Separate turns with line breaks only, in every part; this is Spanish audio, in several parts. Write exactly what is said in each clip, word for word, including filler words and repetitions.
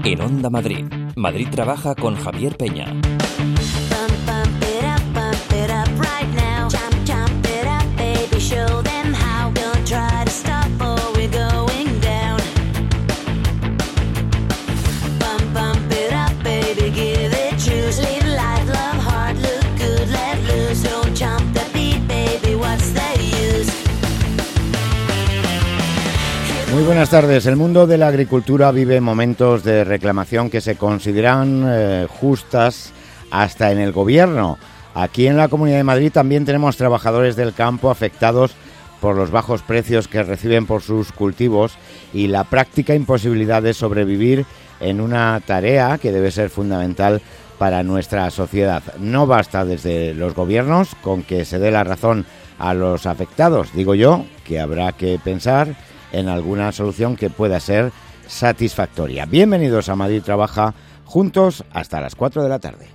En Onda Madrid, Madrid trabaja con Javier Peña.
Muy buenas tardes. El mundo de la agricultura vive momentos de reclamación que se consideran eh, justas hasta en el gobierno. Aquí en la Comunidad de Madrid también tenemos trabajadores del campo afectados por los bajos precios que reciben por sus cultivos y la práctica imposibilidad de sobrevivir en una tarea que debe ser fundamental para nuestra sociedad. No basta desde los gobiernos con que se dé la razón a los afectados. Digo yo que habrá que pensar en alguna solución que pueda ser satisfactoria. Bienvenidos a Madrid Trabaja, juntos hasta las cuatro de la tarde.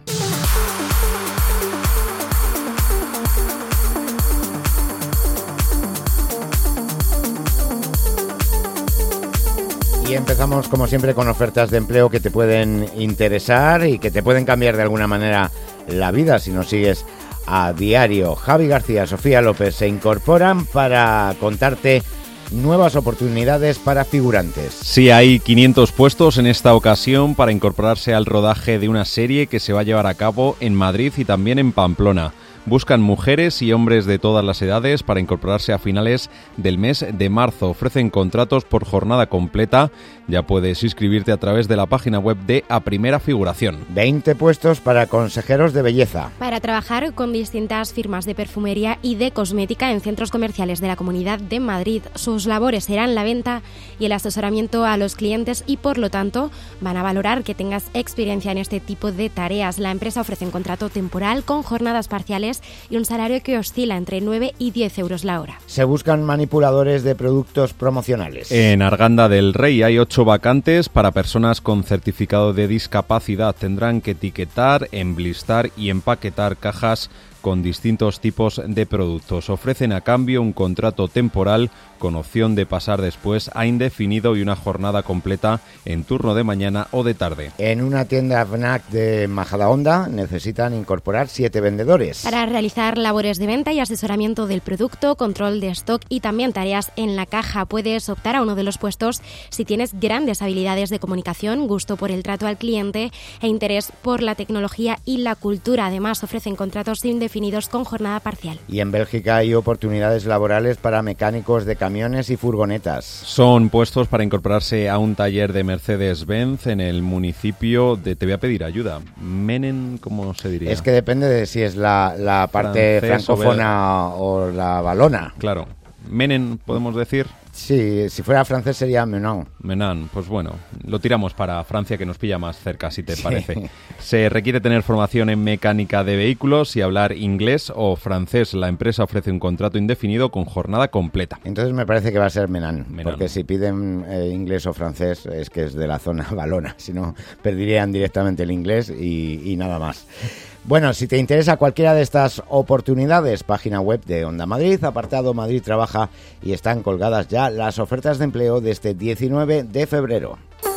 Y empezamos como siempre con ofertas de empleo que te pueden interesar y que te pueden cambiar de alguna manera la vida si nos sigues a diario. Javi García, Sofía López se incorporan para contarte nuevas oportunidades para figurantes.
Sí, hay quinientos puestos en esta ocasión para incorporarse al rodaje de una serie que se va a llevar a cabo en Madrid y también en Pamplona. Buscan mujeres y hombres de todas las edades para incorporarse a finales del mes de marzo. Ofrecen contratos por jornada completa. Ya puedes inscribirte a través de la página web de A Primera Figuración.
veinte puestos para consejeros de belleza.
Para trabajar con distintas firmas de perfumería y de cosmética en centros comerciales de la Comunidad de Madrid. Sus labores serán la venta y el asesoramiento a los clientes y, por lo tanto, van a valorar que tengas experiencia en este tipo de tareas. La empresa ofrece un contrato temporal con jornadas parciales y un salario que oscila entre nueve y diez euros la hora.
Se buscan manipuladores de productos promocionales.
En Arganda del Rey hay ocho vacantes para personas con certificado de discapacidad. Tendrán que etiquetar, emblistar y empaquetar cajas con distintos tipos de productos. Ofrecen a cambio un contrato temporal con opción de pasar después a indefinido y una jornada completa en turno de mañana o de tarde.
En una tienda FNAC de Majadahonda necesitan incorporar siete vendedores.
Para realizar labores de venta y asesoramiento del producto, control de stock y también tareas en la caja. Puedes optar a uno de los puestos si tienes grandes habilidades de comunicación, gusto por el trato al cliente e interés por la tecnología y la cultura. Además, ofrecen contratos indefinidos con jornada parcial.
Y en Bélgica hay oportunidades laborales para mecánicos de camiones y furgonetas.
Son puestos para incorporarse a un taller de Mercedes-Benz en el municipio de... Te voy a pedir ayuda. Menen, ¿cómo se diría?
Es que depende de si es la, la parte
Francés
francófona o, o la valona.
Claro. Menen, podemos decir.
Sí, si fuera francés sería Menon.
Menan, pues bueno, lo tiramos para Francia, que nos pilla más cerca, si te
Sí.
parece. Se requiere tener formación en mecánica de vehículos y hablar inglés o francés. La empresa ofrece un contrato indefinido con jornada completa.
Entonces me parece que va a ser Menan,
Menan.
porque si piden eh, inglés o francés es que es de la zona valona, si no perderían directamente el inglés y, y nada más. Bueno, si te interesa cualquiera de estas oportunidades, página web de Onda Madrid, apartado Madrid Trabaja, y están colgadas ya las ofertas de empleo de este diecinueve de febrero.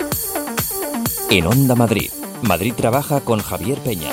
En Onda Madrid, Madrid trabaja con Javier Peña.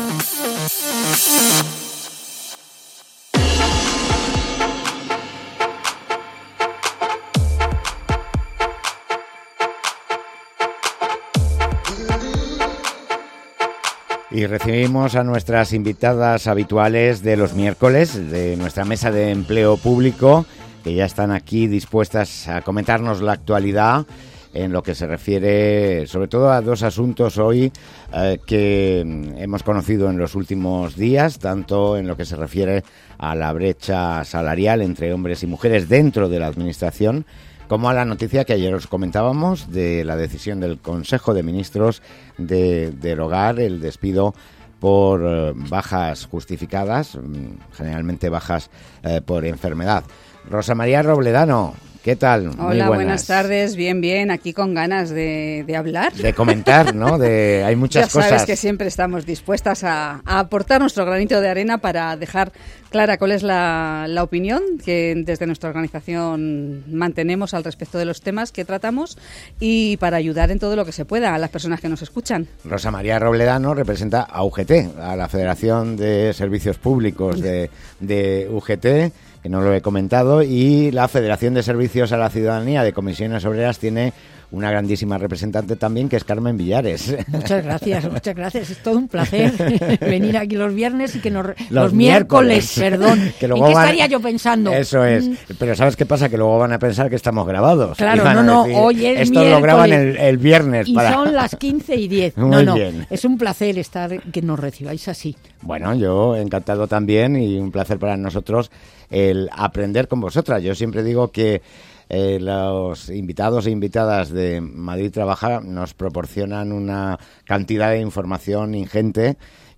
Y recibimos a nuestras invitadas habituales de los miércoles de nuestra mesa de empleo público, que ya están aquí dispuestas a comentarnos la actualidad en lo que se refiere sobre todo a dos asuntos hoy eh, que hemos conocido en los últimos días, tanto en lo que se refiere a la brecha salarial entre hombres y mujeres dentro de la administración, como a la noticia que ayer os comentábamos de la decisión del Consejo de Ministros de derogar el despido por eh, bajas justificadas, generalmente bajas eh, por enfermedad. Rosa María Robledano, ¿qué tal?
Hola,
Muy buenas.
buenas tardes, bien, bien, aquí con ganas de, de hablar.
De comentar, ¿no? De, hay muchas
ya
cosas.
Ya sabes que siempre estamos dispuestas a, a aportar nuestro granito de arena para dejar clara cuál es la, la opinión que desde nuestra organización mantenemos al respecto de los temas que tratamos y para ayudar en todo lo que se pueda a las personas que nos escuchan.
Rosa María Robledano representa a U G T, a la Federación de Servicios Públicos de, de U G T, que no lo he comentado, y la Federación de Servicios a la Ciudadanía de Comisiones Obreras tiene una grandísima representante también, que es Carmen Villares.
Muchas gracias, muchas gracias. Es todo un placer venir aquí los viernes y que nos... Los,
los
miércoles,
miércoles,
perdón.
Que
¿En
luego
qué
van...
estaría yo pensando?
Eso es. Pero ¿sabes qué pasa? Que luego van a pensar que estamos grabados.
Claro, no, no,
decir,
hoy es
esto
miércoles.
Lo graban el, el viernes.
Y
para...
son las quince y diez.
Muy
no, no,
bien.
Es un placer estar, que nos recibáis así.
Bueno, yo encantado también y un placer para nosotros el aprender con vosotras. Yo siempre digo que Eh, los invitados e invitadas de Madrid Trabaja nos proporcionan una cantidad de información ingente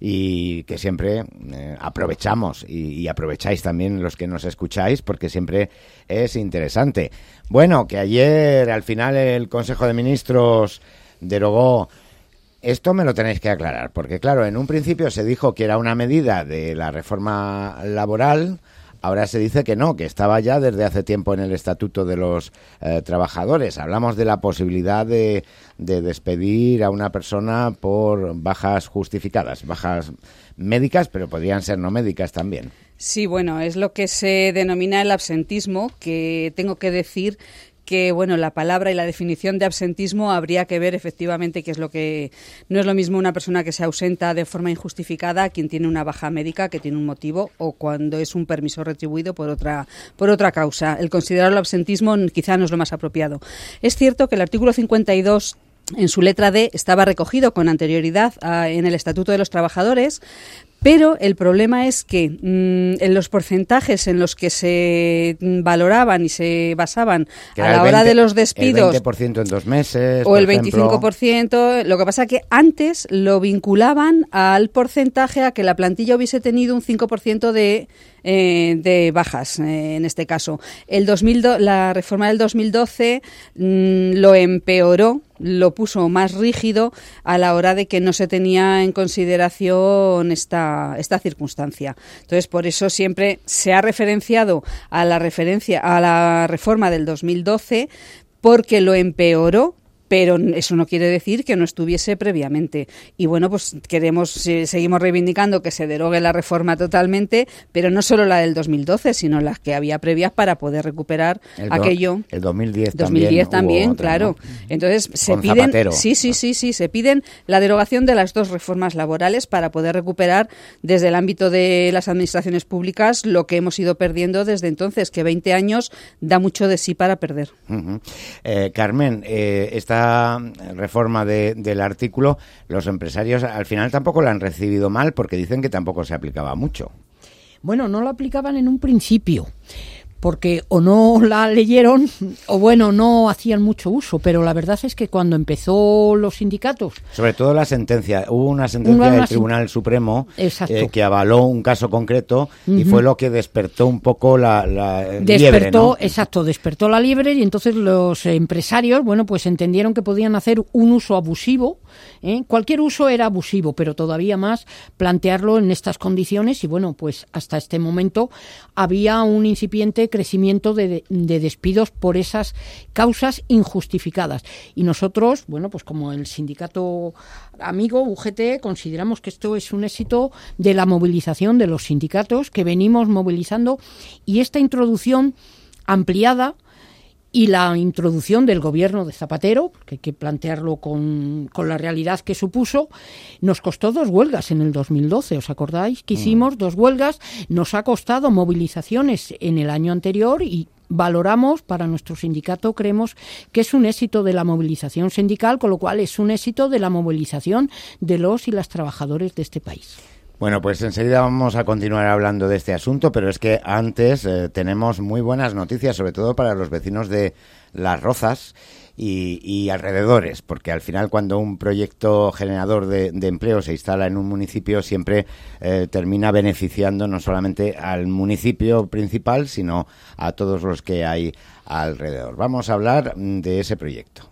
y que siempre eh, aprovechamos y, y aprovecháis también los que nos escucháis, porque siempre es interesante. Bueno, que ayer al final el Consejo de Ministros derogó. Esto me lo tenéis que aclarar, porque claro, en un principio se dijo que era una medida de la reforma laboral. Ahora se dice que no, que estaba ya desde hace tiempo en el Estatuto de los eh, Trabajadores. Hablamos de la posibilidad de, de despedir a una persona por bajas justificadas, bajas médicas, pero podrían ser no médicas también.
Sí, bueno, es lo que se denomina el absentismo, que tengo que decir que bueno, la palabra y la definición de absentismo habría que ver efectivamente qué es lo que... No es lo mismo una persona que se ausenta de forma injustificada a quien tiene una baja médica, que tiene un motivo, o cuando es un permiso retribuido por otra, por otra causa. El considerarlo absentismo quizá no es lo más apropiado. Es cierto que el artículo cincuenta y dos en su letra D estaba recogido con anterioridad a, en el Estatuto de los Trabajadores, pero el problema es que mmm, en los porcentajes en los que se valoraban y se basaban que a la hora veinte, de los despidos...
El veinte por ciento en dos meses,
o el veinticinco por ciento, lo que pasa es que antes lo vinculaban al porcentaje a que la plantilla hubiese tenido un cinco por ciento de... Eh, de bajas, eh, en este caso. El dos mil dos, la reforma del dos mil doce mmm, lo empeoró, lo puso más rígido a la hora de que no se tenía en consideración esta, esta circunstancia. Entonces, por eso siempre se ha referenciado a la referencia a la reforma del dos mil doce, porque lo empeoró, pero eso no quiere decir que no estuviese previamente. Y bueno, pues queremos, eh, seguimos reivindicando que se derogue la reforma totalmente, pero no solo la del dos mil doce, sino las que había previas para poder recuperar
el do,
aquello.
El dos mil diez
dos mil diez
también,
también,
otra,
claro.
¿no?
Entonces se
Con
piden,
Zapatero.
sí, sí, sí, sí, se piden la derogación de las dos reformas laborales para poder recuperar desde el ámbito de las administraciones públicas lo que hemos ido perdiendo desde entonces, que veinte años da mucho de sí para perder.
Uh-huh. eh, Carmen, eh, esta reforma de, del artículo, los empresarios al final tampoco la han recibido mal, porque dicen que tampoco se aplicaba mucho.
Bueno, no la aplicaban en un principio, porque o no la leyeron o bueno, no hacían mucho uso, pero la verdad es que cuando empezó los sindicatos...
Sobre todo la sentencia, hubo una sentencia una, del Tribunal Supremo eh, que avaló un caso concreto uh-huh. y fue lo que despertó un poco la, la
despertó,
liebre, ¿no?
Exacto, despertó la liebre y entonces los empresarios, bueno, pues entendieron que podían hacer un uso abusivo, ¿eh? Cualquier uso era abusivo, pero todavía más plantearlo en estas condiciones y bueno, pues hasta este momento había un incipiente crecimiento de, de despidos por esas causas injustificadas. Y nosotros, bueno, pues como el sindicato amigo U G T, consideramos que esto es un éxito de la movilización de los sindicatos que venimos movilizando y esta introducción ampliada y la introducción del gobierno de Zapatero, que hay que plantearlo con, con la realidad que supuso, nos costó dos huelgas en el dos mil doce, ¿os acordáis? Que hicimos dos huelgas, nos ha costado movilizaciones en el año anterior y valoramos, para nuestro sindicato, creemos que es un éxito de la movilización sindical, con lo cual es un éxito de la movilización de los y las trabajadores de este país.
Bueno, pues enseguida vamos a continuar hablando de este asunto, pero es que antes eh, tenemos muy buenas noticias, sobre todo para los vecinos de Las Rozas, y, y alrededores, porque al final cuando un proyecto generador de, de empleo se instala en un municipio siempre eh, termina beneficiando no solamente al municipio principal, sino a todos los que hay alrededor. Vamos a hablar de ese proyecto.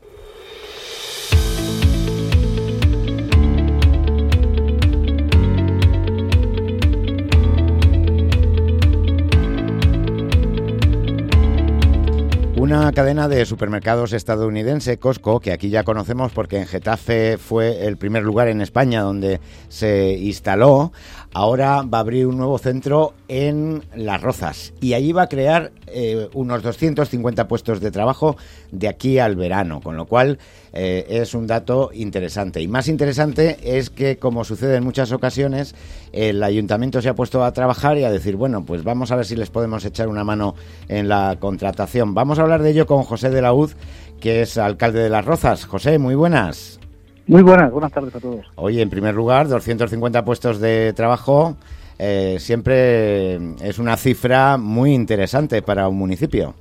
Una cadena de supermercados estadounidense, Costco, que aquí ya conocemos porque en Getafe fue el primer lugar en España donde se instaló, ahora va a abrir un nuevo centro en Las Rozas y allí va a crear eh, unos doscientos cincuenta puestos de trabajo de aquí al verano, con lo cual eh, es un dato interesante. Y más interesante es que, como sucede en muchas ocasiones, el ayuntamiento se ha puesto a trabajar y a decir, bueno, pues vamos a ver si les podemos echar una mano en la contratación. Vamos a hablar de ello con José de la Hoz, que es alcalde de Las Rozas. José, muy buenas.
Muy buenas, buenas tardes a todos.
Oye, en primer lugar, doscientos cincuenta puestos de trabajo, eh, siempre es una cifra muy interesante para un municipio.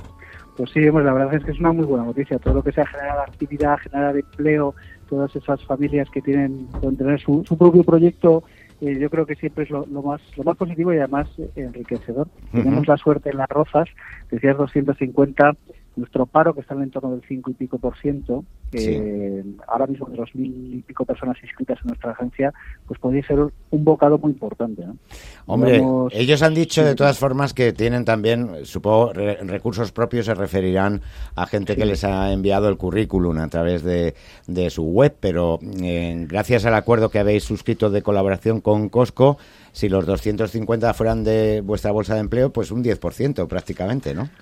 Pues sí, pues la verdad es que es una muy buena noticia. Todo lo que sea generar actividad, generar empleo, todas esas familias que tienen, pueden tener su, su propio proyecto, eh, yo creo que siempre es lo, lo más lo más positivo y además eh, enriquecedor. Uh-huh. Tenemos la suerte en Las Rozas, decías doscientos cincuenta, nuestro paro, que está en el entorno del cinco y pico por ciento, eh, sí. Ahora mismo de dos mil y pico personas inscritas en nuestra agencia, pues podría ser un bocado muy importante, ¿no?
Hombre,
Digamos,
ellos han dicho de todas formas que tienen también, supongo, re- recursos propios, se referirán a gente sí. que les ha enviado el currículum a través de, de su web, pero eh, gracias al acuerdo que habéis suscrito de colaboración con Costco, si los doscientos cincuenta fueran de vuestra bolsa de empleo, pues un diez por ciento prácticamente, ¿no?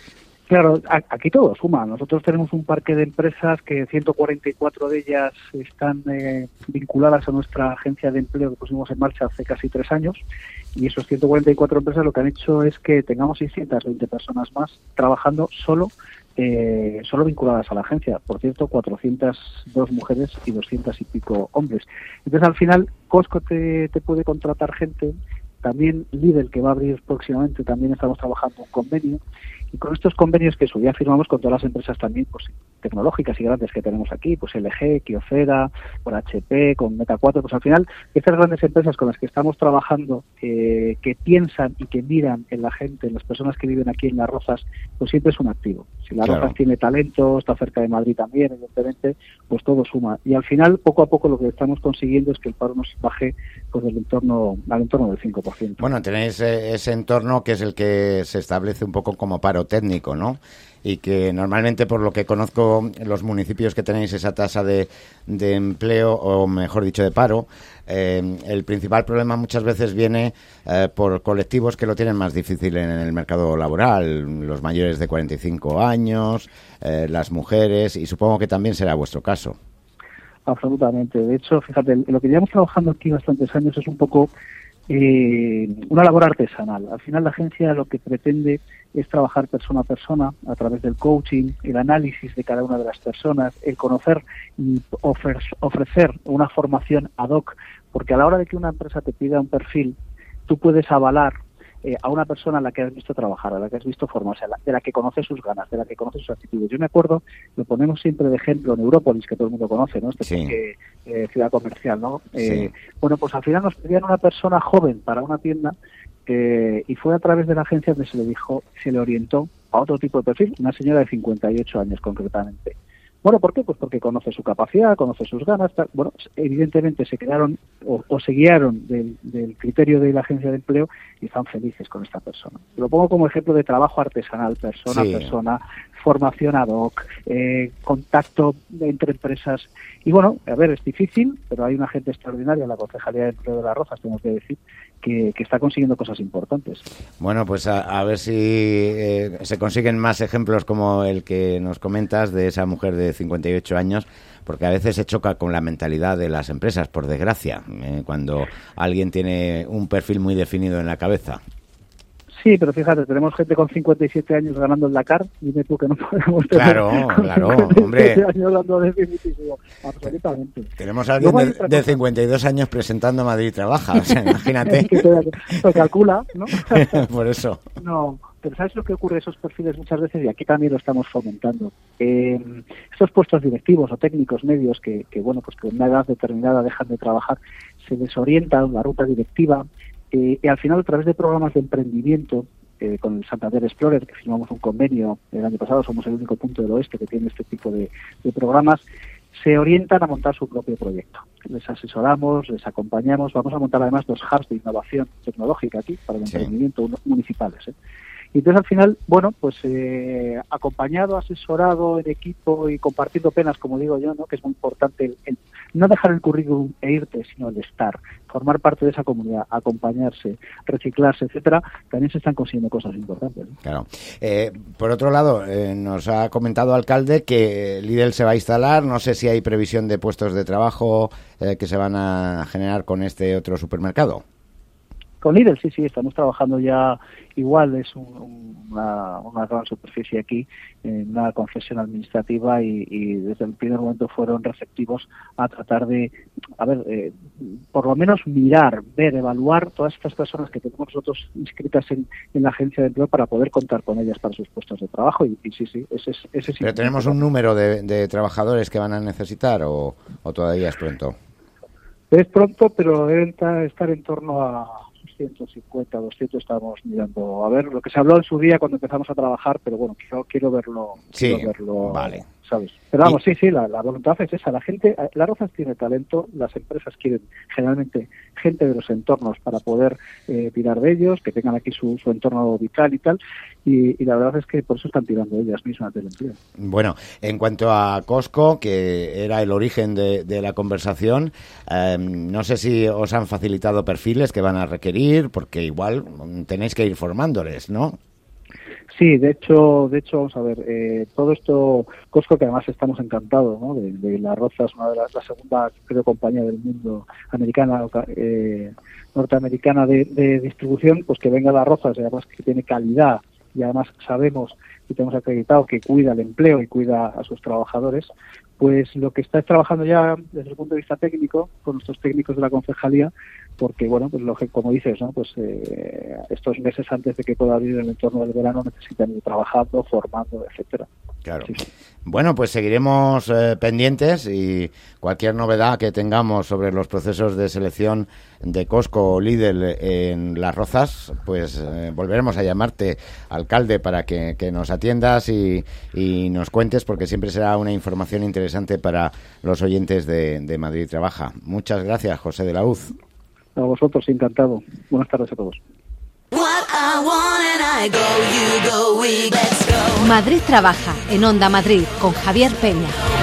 Claro, aquí todo suma. Nosotros tenemos un parque de empresas que ciento cuarenta y cuatro de ellas están eh, vinculadas a nuestra agencia de empleo que pusimos en marcha hace casi tres años, y esos ciento cuarenta y cuatro empresas lo que han hecho es que tengamos seiscientas veinte personas más trabajando solo eh, solo vinculadas a la agencia. Por cierto, cuatrocientas dos mujeres y doscientos y pico hombres. Entonces, al final, Costco te, te puede contratar gente. También Lidl, que va a abrir próximamente, también estamos trabajando un convenio. Y con estos convenios que su día firmamos con todas las empresas también pues tecnológicas y grandes que tenemos aquí, pues L G, Kyocera, con H P, con Meta cuatro, pues al final estas grandes empresas con las que estamos trabajando, eh, que piensan y que miran en la gente, en las personas que viven aquí en Las Rozas, pues siempre es un activo. Si Las claro. Rozas tiene talento, está cerca de Madrid también, evidentemente, pues todo suma. Y al final, poco a poco, lo que estamos consiguiendo es que el paro nos baje pues del entorno, al entorno del cinco por ciento.
Bueno, tenéis eh, ese entorno que es el que se establece un poco como paro técnico, ¿no? Y que normalmente, por lo que conozco, en los municipios que tenéis esa tasa de, de empleo, o mejor dicho, de paro, eh, el principal problema muchas veces viene eh, por colectivos que lo tienen más difícil en el mercado laboral, los mayores de cuarenta y cinco años, eh, las mujeres, y supongo que también será vuestro caso.
Absolutamente. De hecho, fíjate, lo que llevamos trabajando aquí bastantes años es un poco Eh, una labor artesanal. Al final la agencia lo que pretende es trabajar persona a persona a través del coaching, el análisis de cada una de las personas, el conocer y ofre- ofrecer una formación ad hoc, porque a la hora de que una empresa te pida un perfil, tú puedes avalar Eh, a una persona a la que has visto trabajar, a la que has visto formarse, a la, de la que conoces sus ganas, de la que conoces sus actitudes. Yo me acuerdo, lo ponemos siempre de ejemplo en Európolis, que todo el mundo conoce, ¿no? Este
sí.
que, eh, ciudad comercial, ¿no? Eh,
sí.
Bueno, pues al final nos pedían una persona joven para una tienda eh, y fue a través de la agencia donde se le dijo, se le orientó a otro tipo de perfil, una señora de cincuenta y ocho años concretamente. Bueno, ¿por qué? Pues porque conoce su capacidad, conoce sus ganas. Tal. Bueno, evidentemente se quedaron o, o se guiaron del, del criterio de la agencia de empleo y están felices con esta persona. Lo pongo como ejemplo de trabajo artesanal, persona sí. a persona, formación ad hoc, eh, contacto entre empresas. Y bueno, a ver, es difícil, pero hay una gente extraordinaria en la Concejalía de Empleo de Las Rozas, tengo que decir, que, que está consiguiendo cosas importantes.
Bueno, pues a, a ver si eh, se consiguen más ejemplos como el que nos comentas de esa mujer de cincuenta y ocho años, porque a veces se choca con la mentalidad de las empresas, por desgracia, eh, cuando alguien tiene un perfil muy definido en la cabeza.
Sí, pero fíjate, tenemos gente con cincuenta y siete años ganando el Dakar, dime tú que no podemos tener
claro, claro, hombre.
años dando definitivo, absolutamente.
Tenemos a alguien de, de cincuenta y dos años presentando Madrid Trabaja, o sea, imagínate.
que se calcula, ¿no?
Por eso.
No, pero ¿sabes lo que ocurre a esos perfiles muchas veces? Y aquí también lo estamos fomentando. Eh, estos puestos directivos o técnicos medios que, que, bueno, pues que en una edad determinada dejan de trabajar, se desorientan la ruta directiva eh, y al final a través de programas de emprendimiento, eh, con el Santander Explorer, que firmamos un convenio el año pasado, somos el único punto del oeste que tiene este tipo de, de programas, se orientan a montar su propio proyecto. Les asesoramos, les acompañamos, vamos a montar además dos hubs de innovación tecnológica aquí para el sí. emprendimiento municipales, ¿eh? Y entonces al final, bueno, pues eh, acompañado, asesorado en equipo y compartiendo penas, como digo yo, ¿no? Que es muy importante el, el no dejar el currículum e irte, sino el estar, formar parte de esa comunidad, acompañarse, reciclarse, etcétera. También se están consiguiendo cosas importantes, ¿no?
Claro. Eh, por otro lado, eh, nos ha comentado alcalde que Lidl se va a instalar. No sé si hay previsión de puestos de trabajo eh, que se van a generar con este otro supermercado.
Con Lidl, sí, sí, estamos trabajando ya igual, es un, una, una gran superficie aquí, en una concesión administrativa y, y desde el primer momento fueron receptivos a tratar de, a ver, eh, por lo menos mirar, ver, evaluar todas estas personas que tenemos nosotros inscritas en, en la agencia de empleo para poder contar con ellas para sus puestos de trabajo y, y sí, sí, ese es... Ese sí.
¿Pero tenemos un número de, de trabajadores que van a necesitar o, o todavía es pronto?
Es pronto, pero deben estar en torno a ciento cincuenta, doscientos estamos mirando. A ver, lo que se habló en su día cuando empezamos a trabajar, pero bueno, quiero, quiero verlo.
Sí,
quiero verlo,
vale.
¿Sabes? Pero vamos,
y...
sí, sí, la, la voluntad es esa. La gente, Las Rozas tiene talento, las empresas quieren generalmente gente de los entornos para poder eh, tirar de ellos, que tengan aquí su, su entorno vital y tal, y, y la verdad es que por eso están tirando ellas mismas del empleo.
Bueno, en cuanto a Costco, que era el origen de, de la conversación, eh, no sé si os han facilitado perfiles que van a requerir, porque igual tenéis que ir formándoles, ¿no?
Sí, de hecho, de hecho, vamos a ver, eh, todo esto, Costco, que además estamos encantados, ¿no? De, de Las Rozas, una de las, la segunda, creo, compañía del mundo americana, eh, norteamericana de, de distribución, pues que venga Las Rozas, y además que tiene calidad, y además sabemos y tenemos acreditado que cuida el empleo y cuida a sus trabajadores, pues lo que está es trabajando ya desde el punto de vista técnico, con nuestros técnicos de la concejalía, porque, bueno, pues lo que, como dices, ¿no? Pues eh, estos meses antes de que pueda abrir el entorno del verano necesitan ir trabajando, formando, etcétera.
Claro.
Sí, sí.
Bueno, pues seguiremos eh, pendientes y cualquier novedad que tengamos sobre los procesos de selección de Costco o Lidl en Las Rozas, pues eh, volveremos a llamarte, alcalde, para que, que nos atiendas y, y nos cuentes, porque siempre será una información interesante para los oyentes de, de Madrid Trabaja. Muchas gracias, José de la Hoz.
A vosotros, encantado. Buenas tardes a todos.
Madrid Trabaja, en Onda Madrid, con Javier Peña.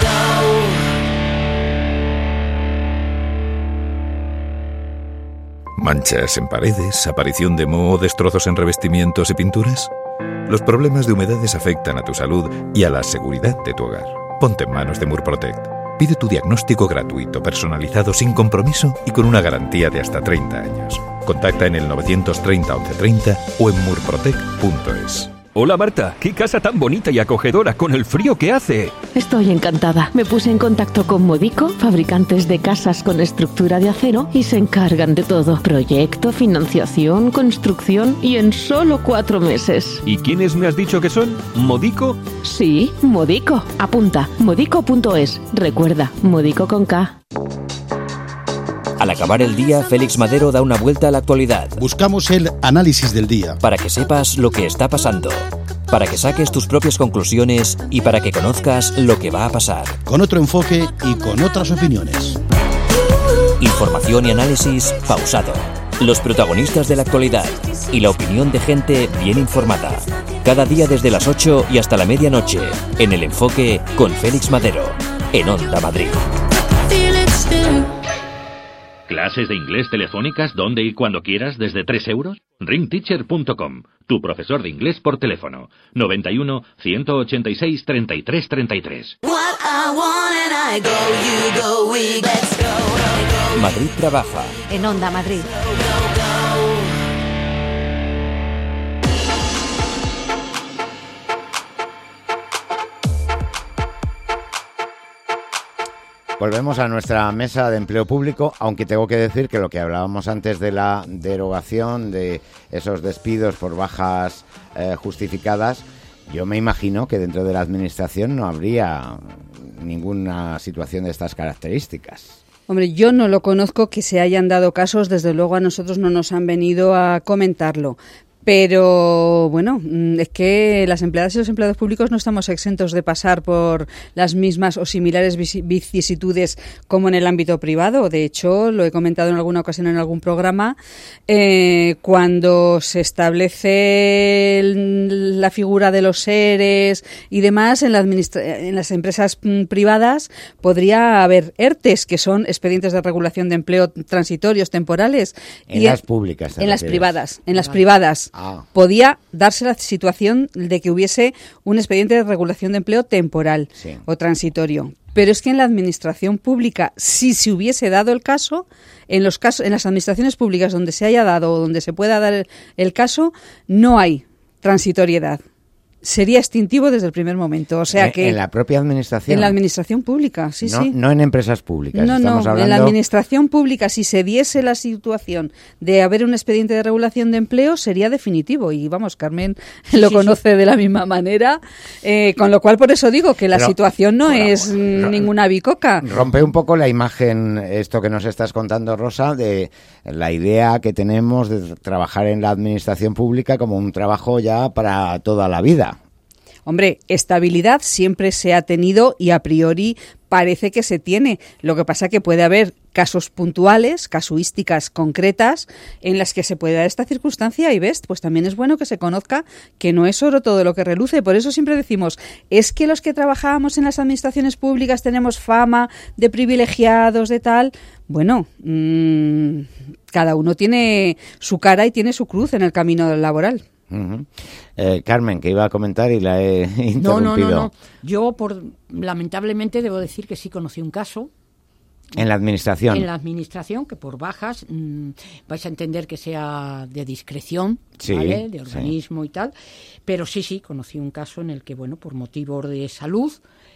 ¿Manchas en paredes, aparición de moho, destrozos en revestimientos y pinturas? Los problemas de humedades afectan a tu salud y a la seguridad de tu hogar. Ponte en manos de Murprotect. Pide tu diagnóstico gratuito, personalizado, sin compromiso y con una garantía de hasta treinta años. Contacta en el novecientos treinta once treinta o en murprotect punto es.
Hola Marta, qué casa tan bonita y acogedora con el frío que hace.
Estoy encantada. Me puse en contacto con Modico, fabricantes de casas con estructura de acero, y se encargan de todo. Proyecto, financiación, construcción y en solo cuatro meses.
¿Y quiénes me has dicho que son? ¿Modico?
Sí, Modico. Apunta, modico punto es. Recuerda, Modico con K.
Al acabar el día, Félix Madero da una vuelta a la actualidad.
Buscamos el análisis del día.
Para que sepas lo que está pasando, para que saques tus propias conclusiones y para que conozcas lo que va a pasar.
Con otro enfoque y con otras opiniones.
Información y análisis pausado. Los protagonistas de la actualidad y la opinión de gente bien informada. Cada día desde las ocho y hasta la medianoche, en El Enfoque con Félix Madero, en Onda Madrid.
¿Clases de inglés telefónicas donde y cuando quieras desde tres euros? ring teacher punto com, tu profesor de inglés por teléfono. noventa y uno, ciento ochenta y seis, treinta y tres treinta y tres.
Madrid Trabaja.
En Onda Madrid.
Volvemos a nuestra mesa de empleo público, aunque tengo que decir que lo que hablábamos antes de la derogación de esos despidos por bajas eh, justificadas, yo me imagino que dentro de la administración no habría ninguna situación de estas características.
Hombre, yo no lo conozco que se hayan dado casos, desde luego a nosotros no nos han venido a comentarlo. Pero, bueno, es que las empleadas y los empleados públicos no estamos exentos de pasar por las mismas o similares vicisitudes como en el ámbito privado. De hecho, lo he comentado en alguna ocasión en algún programa, eh, cuando se establece el, la figura de los seres y demás en, la administra- en las empresas privadas, podría haber ERTES, que son expedientes de regulación de empleo transitorios, temporales.
En
y
las en, públicas.
En las privadas, en las privadas.
Ah.
Podía darse la situación de que hubiese un expediente de regulación de empleo temporal sí. o transitorio. Pero es que en la administración pública, si se hubiese dado el caso, en los casos, en las administraciones públicas donde se haya dado o donde se pueda dar el, el caso, no hay transitoriedad. Sería extintivo desde el primer momento. O sea que
en la propia administración.
En la administración pública, sí,
no,
sí.
No en empresas públicas.
No,
Estamos
no.
hablando...
En la administración pública, si se diese la situación de haber un expediente de regulación de empleo, sería definitivo. Y vamos, Carmen sí, lo sí, conoce sí. de la misma manera. Eh, con lo cual, por eso digo que la Pero, situación no bueno, es bueno, ninguna bicoca.
Rompe un poco la imagen, esto que nos estás contando, Rosa, de la idea que tenemos de trabajar en la administración pública como un trabajo ya para toda la vida.
Hombre, estabilidad siempre se ha tenido y a priori parece que se tiene. Lo que pasa que puede haber casos puntuales, casuísticas concretas en las que se puede dar esta circunstancia y ves, pues también es bueno que se conozca que no es oro todo lo que reluce. Por eso siempre decimos, es que los que trabajamos en las administraciones públicas tenemos fama de privilegiados, de tal. Bueno, mmm, cada uno tiene su cara y tiene su cruz en el camino laboral.
Uh-huh. Eh, Carmen, que iba a comentar y la he interrumpido.
No, no, no, no. Yo, por, lamentablemente, debo decir que sí conocí un caso.
¿En la administración?
En la administración, que por bajas mmm, vais a entender que sea de discreción,
sí,
¿vale? De organismo
sí.
y tal. Pero sí, sí, conocí un caso en el que, bueno, por motivos de salud,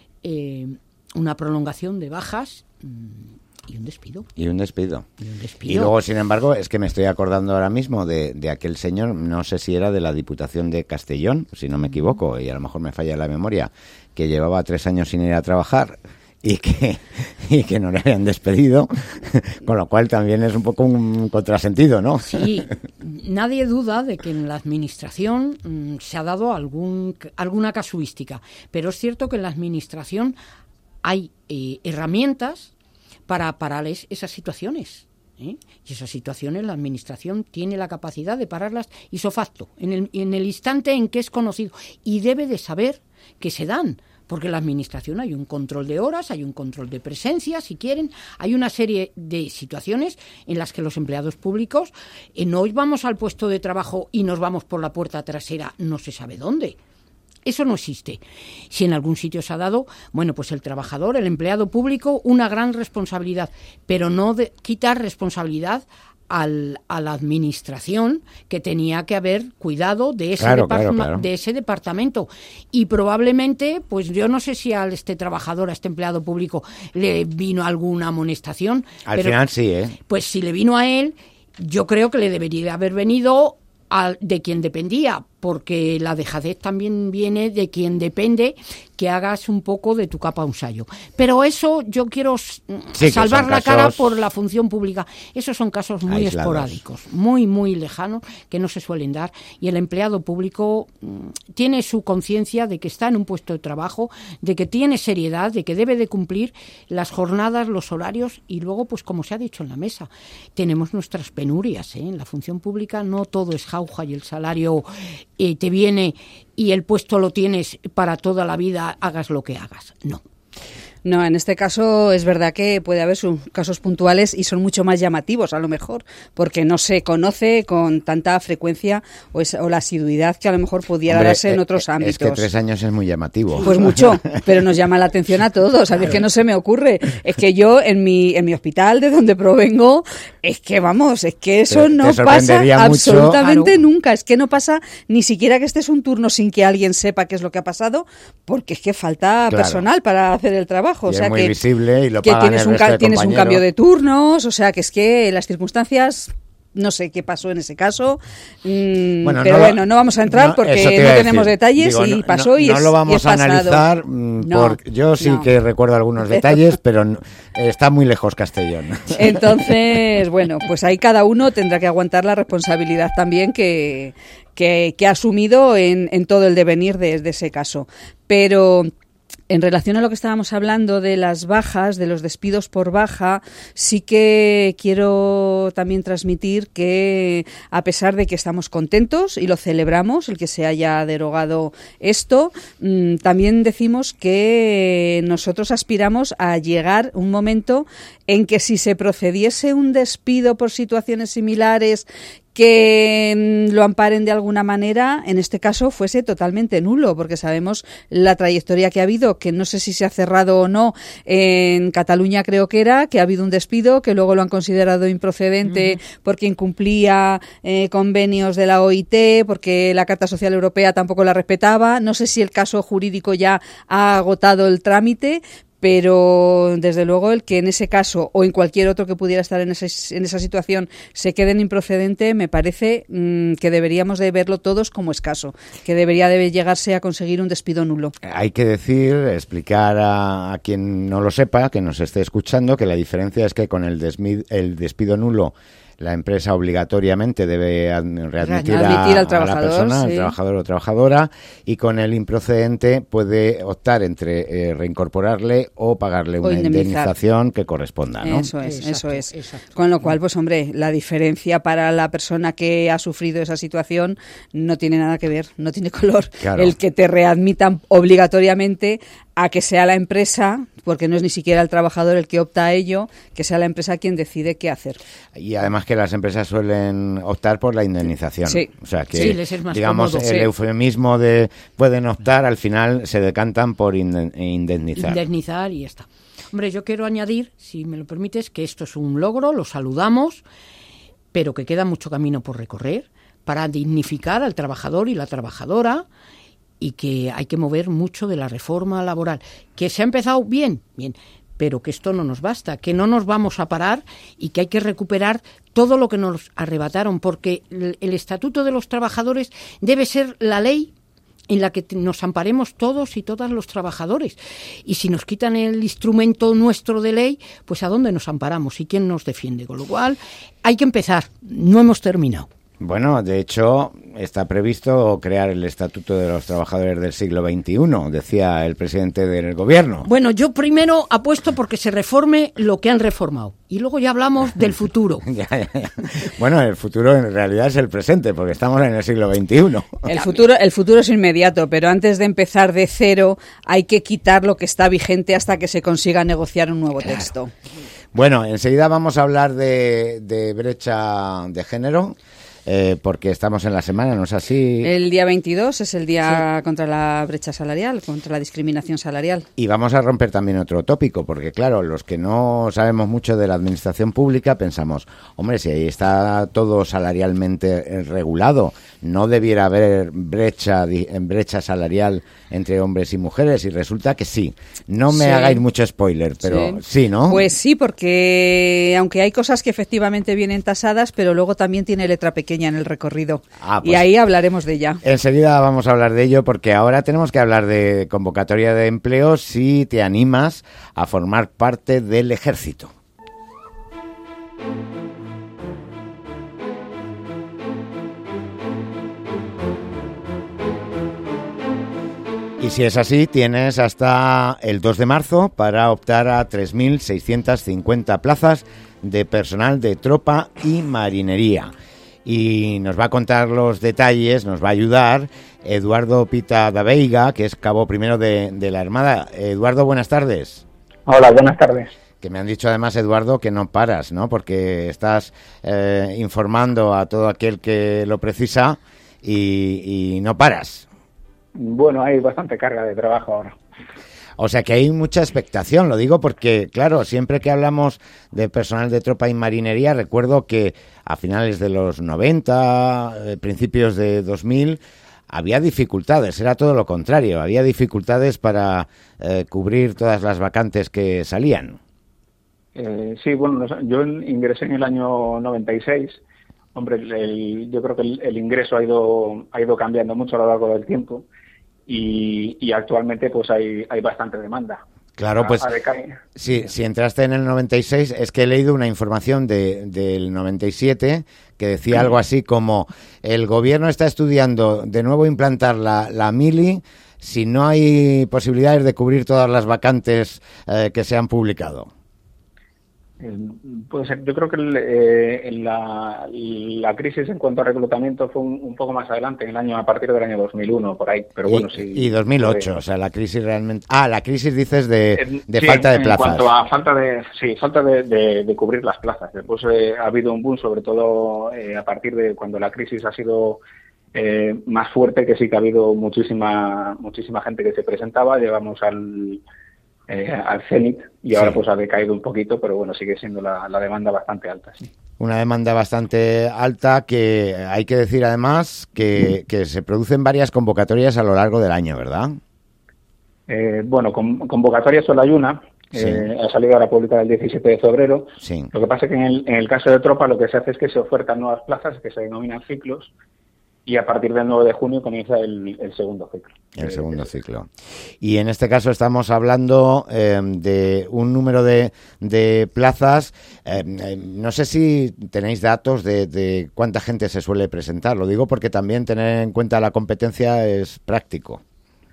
eh, una prolongación de bajas... Mmm, Y un despido.
Y un despido.
Y un despido.
Y luego, sin embargo, es que me estoy acordando ahora mismo de, de aquel señor, no sé si era de la Diputación de Castellón, si no me equivoco, y a lo mejor me falla la memoria, que llevaba tres años sin ir a trabajar y que, y que no le habían despedido, con lo cual también es un poco un contrasentido, ¿no?
Sí, nadie duda de que en la administración mmm, se ha dado algún, alguna casuística, pero es cierto que en la administración hay eh, herramientas para pararles esas situaciones. ¿eh? Y esas situaciones la Administración tiene la capacidad de pararlas ipso facto, en el, en el instante en que es conocido. Y debe de saber que se dan, porque en la Administración hay un control de horas, hay un control de presencia, si quieren, hay una serie de situaciones en las que los empleados públicos eh, no vamos al puesto de trabajo y nos vamos por la puerta trasera, no se sabe dónde. Eso no existe. Si en algún sitio se ha dado, bueno, pues el trabajador, el empleado público, una gran responsabilidad, pero no de quitar responsabilidad al, a la administración que tenía que haber cuidado de ese,
claro,
depart-
claro, claro.
de ese departamento. Y probablemente, pues yo no sé si a este trabajador, a este empleado público, le vino alguna amonestación.
Al
pero,
final sí, ¿eh?
Pues si le vino a él, yo creo que le debería haber venido a, de quien dependía, porque la dejadez también viene de quien depende que hagas un poco de tu capa un sayo. Pero eso yo quiero sí, salvar la casos... cara por la función pública. Esos son casos muy aislados, esporádicos, muy, muy lejanos, que no se suelen dar. Y el empleado público mmm, tiene su conciencia de que está en un puesto de trabajo, de que tiene seriedad, de que debe de cumplir las jornadas, los horarios, y luego, pues como se ha dicho en la mesa, tenemos nuestras penurias, ¿eh? En la función pública no todo es jauja y el salario... Eh, te viene y el puesto lo tienes para toda la vida, hagas lo que hagas. No.
No, en este caso es verdad que puede haber sus casos puntuales y son mucho más llamativos, a lo mejor, porque no se conoce con tanta frecuencia o, es, o la asiduidad que a lo mejor pudiera
Hombre,
darse en
eh,
otros ámbitos.
Es que tres años es muy llamativo.
Pues mucho, pero nos llama la atención a todos. ¿Sabes? Claro. Que no se me ocurre. Es que yo en mi en mi hospital, de donde provengo, es que vamos, es que eso te, no te pasa absolutamente mucho. Nunca. Es que no pasa ni siquiera que estés un turno sin que alguien sepa qué es lo que ha pasado, porque es que falta claro. personal para hacer el trabajo. trabajo.
Y
o sea
es muy
que,
visible y lo
que
pagan
tienes,
el
un,
resto de
tienes un
compañeros.
cambio de turnos, o sea que es que las circunstancias... No sé qué pasó en ese caso, mmm,
bueno,
pero
no,
bueno, no vamos a entrar
no,
porque no tenemos
decir.
detalles.
Digo,
y
no,
pasó
no,
y
no
es
lo vamos
y es
a
pasado.
analizar, mmm,
No,
porque yo sí
no.
que recuerdo algunos detalles, pero no, está muy lejos Castellón.
Entonces, bueno, pues ahí cada uno tendrá que aguantar la responsabilidad también que, que, que ha asumido en, en todo el devenir de, de ese caso. Pero... En relación a lo que estábamos hablando de las bajas, de los despidos por baja, sí que quiero también transmitir que, a pesar de que estamos contentos y lo celebramos, el que se haya derogado esto, mmm, también decimos que nosotros aspiramos a llegar un momento en que si se procediese un despido por situaciones similares que lo amparen de alguna manera, en este caso fuese totalmente nulo, porque sabemos la trayectoria que ha habido, que no sé si se ha cerrado o no, en Cataluña creo que era, que ha habido un despido, que luego lo han considerado improcedente uh-huh. porque incumplía eh, convenios de la O I T, porque la Carta Social Europea tampoco la respetaba. No sé si el caso jurídico ya ha agotado el trámite, pero desde luego el que en ese caso o en cualquier otro que pudiera estar en, ese, en esa situación se quede en improcedente, me parece mmm, que deberíamos de verlo todos como escaso, que debería de llegarse a conseguir un despido nulo.
Hay que decir, explicar a, a quien no lo sepa, que nos esté escuchando, que la diferencia es que con el, desmi- el despido nulo la empresa obligatoriamente debe readmitir a,
al trabajador,
a la persona,
sí.
al trabajador o trabajadora, y con el improcedente puede optar entre eh, reincorporarle o pagarle
o
una
indemnizar.
indemnización que corresponda, ¿no?
Eso es,
Exacto,
eso es.
exacto.
Con lo cual, pues hombre, la diferencia para la persona que ha sufrido esa situación no tiene nada que ver, no tiene color.
Claro.
El que te readmitan obligatoriamente a que sea la empresa, porque no es ni siquiera el trabajador el que opta a ello, que sea la empresa quien decide qué hacer.
Y además que las empresas suelen optar por la indemnización.
Sí.
O sea que,
sí, les es más
digamos,
cómodo.
el
Sí.
eufemismo de pueden optar, al final se decantan por inden- indemnizar.
Indemnizar y ya está. Hombre, yo quiero añadir, si me lo permites, que esto es un logro, lo saludamos, pero que queda mucho camino por recorrer para dignificar al trabajador y la trabajadora, y que hay que mover mucho de la reforma laboral. ¿Que se ha empezado bien? Bien, pero que esto no nos basta, que no nos vamos a parar y que hay que recuperar todo lo que nos arrebataron, porque el, el Estatuto de los Trabajadores debe ser la ley en la que nos amparemos todos y todas los trabajadores. Y si nos quitan el instrumento nuestro de ley, pues ¿a dónde nos amparamos? ¿Y quién nos defiende? Con lo cual, hay que empezar. No hemos terminado.
Bueno, de hecho, está previsto crear el Estatuto de los Trabajadores del siglo veintiuno, decía el presidente del Gobierno.
Bueno, yo primero apuesto porque se reforme lo que han reformado. Y luego ya hablamos del futuro.
ya, ya, ya. Bueno, el futuro en realidad es el presente, porque estamos en el siglo veintiuno.
El futuro, el futuro es inmediato, pero antes de empezar de cero hay que quitar lo que está vigente hasta que se consiga negociar un nuevo
Claro.
texto.
Bueno, enseguida vamos a hablar de, de brecha de género. Eh, porque estamos en la semana, ¿no es así?
El día veintidós es el día sí. contra la brecha salarial, contra la discriminación salarial.
Y vamos a romper también otro tópico, porque claro, los que no sabemos mucho de la administración pública pensamos, hombre, si ahí está todo salarialmente regulado, no debiera haber brecha, brecha salarial entre hombres y mujeres, y resulta que sí. No me sí. hagáis mucho spoiler, pero sí. sí, ¿no?
Pues sí, porque aunque hay cosas que efectivamente vienen tasadas, pero luego también tiene letra pequeña en el recorrido. Ah, pues y ahí hablaremos de ella.
Enseguida vamos a hablar de ello, porque ahora tenemos que hablar de convocatoria de empleo si te animas a formar parte del ejército. Y si es así, tienes hasta el dos de marzo para optar a tres mil seiscientas cincuenta plazas de personal de tropa y marinería. Y nos va a contar los detalles, nos va a ayudar Eduardo Pita da Veiga, que es cabo primero de, de la Armada. Eduardo, buenas tardes.
Hola, buenas tardes.
Que me han dicho además, Eduardo, que no paras, ¿no? Porque estás eh, informando a todo aquel que lo precisa y, y no paras.
Bueno, hay bastante carga de trabajo ahora.
O sea que hay mucha expectación, lo digo porque, claro, siempre que hablamos de personal de tropa y marinería, recuerdo que a finales de los noventa, eh, principios de dos mil, había dificultades, era todo lo contrario, había dificultades para eh, cubrir todas las vacantes que salían.
Eh, sí, bueno, yo ingresé en el año noventa y seis. Hombre, el, el, yo creo que el, el ingreso ha ido ha ido cambiando mucho a lo largo del tiempo y, y actualmente pues hay hay bastante demanda.
Claro, pues si, si entraste en el noventa y seis, es que he leído una información de, del noventa y siete que decía algo así como: el gobierno está estudiando de nuevo implantar la, la mili si no hay posibilidades de cubrir todas las vacantes eh, que se han publicado.
Eh, puede ser. Yo creo que el, eh, la, la crisis en cuanto a reclutamiento fue un, un poco más adelante, en el año a partir del año dos mil uno, por ahí. Pero bueno,
y,
sí.
Y dos mil ocho, o sea, la crisis realmente. Ah, la crisis dices de, de
sí,
falta de
en
plazas.
En cuanto a falta de, sí, falta de, de, de cubrir las plazas. Después eh, ha habido un boom, sobre todo eh, a partir de cuando la crisis ha sido eh, más fuerte, que sí que ha habido muchísima, muchísima gente que se presentaba. Llegamos al Eh, al cenit y ahora sí. Pues ha decaído un poquito, pero bueno, sigue siendo la, la demanda bastante alta. Sí.
Una demanda bastante alta que hay que decir además que, que se producen varias convocatorias a lo largo del año, ¿verdad?
Eh, bueno, con, convocatorias solo hay una, sí. eh, ha salido a la pública el diecisiete de febrero.
Sí.
Lo que pasa es que en el, en el caso de Tropa lo que se hace es que se ofertan nuevas plazas que se denominan ciclos. Y a partir del nueve de junio comienza el, el segundo ciclo.
El segundo ciclo. Y en este caso estamos hablando eh, de un número de, de plazas. Eh, eh, no sé si tenéis datos de, de cuánta gente se suele presentar. Lo digo porque también tener en cuenta la competencia es práctico.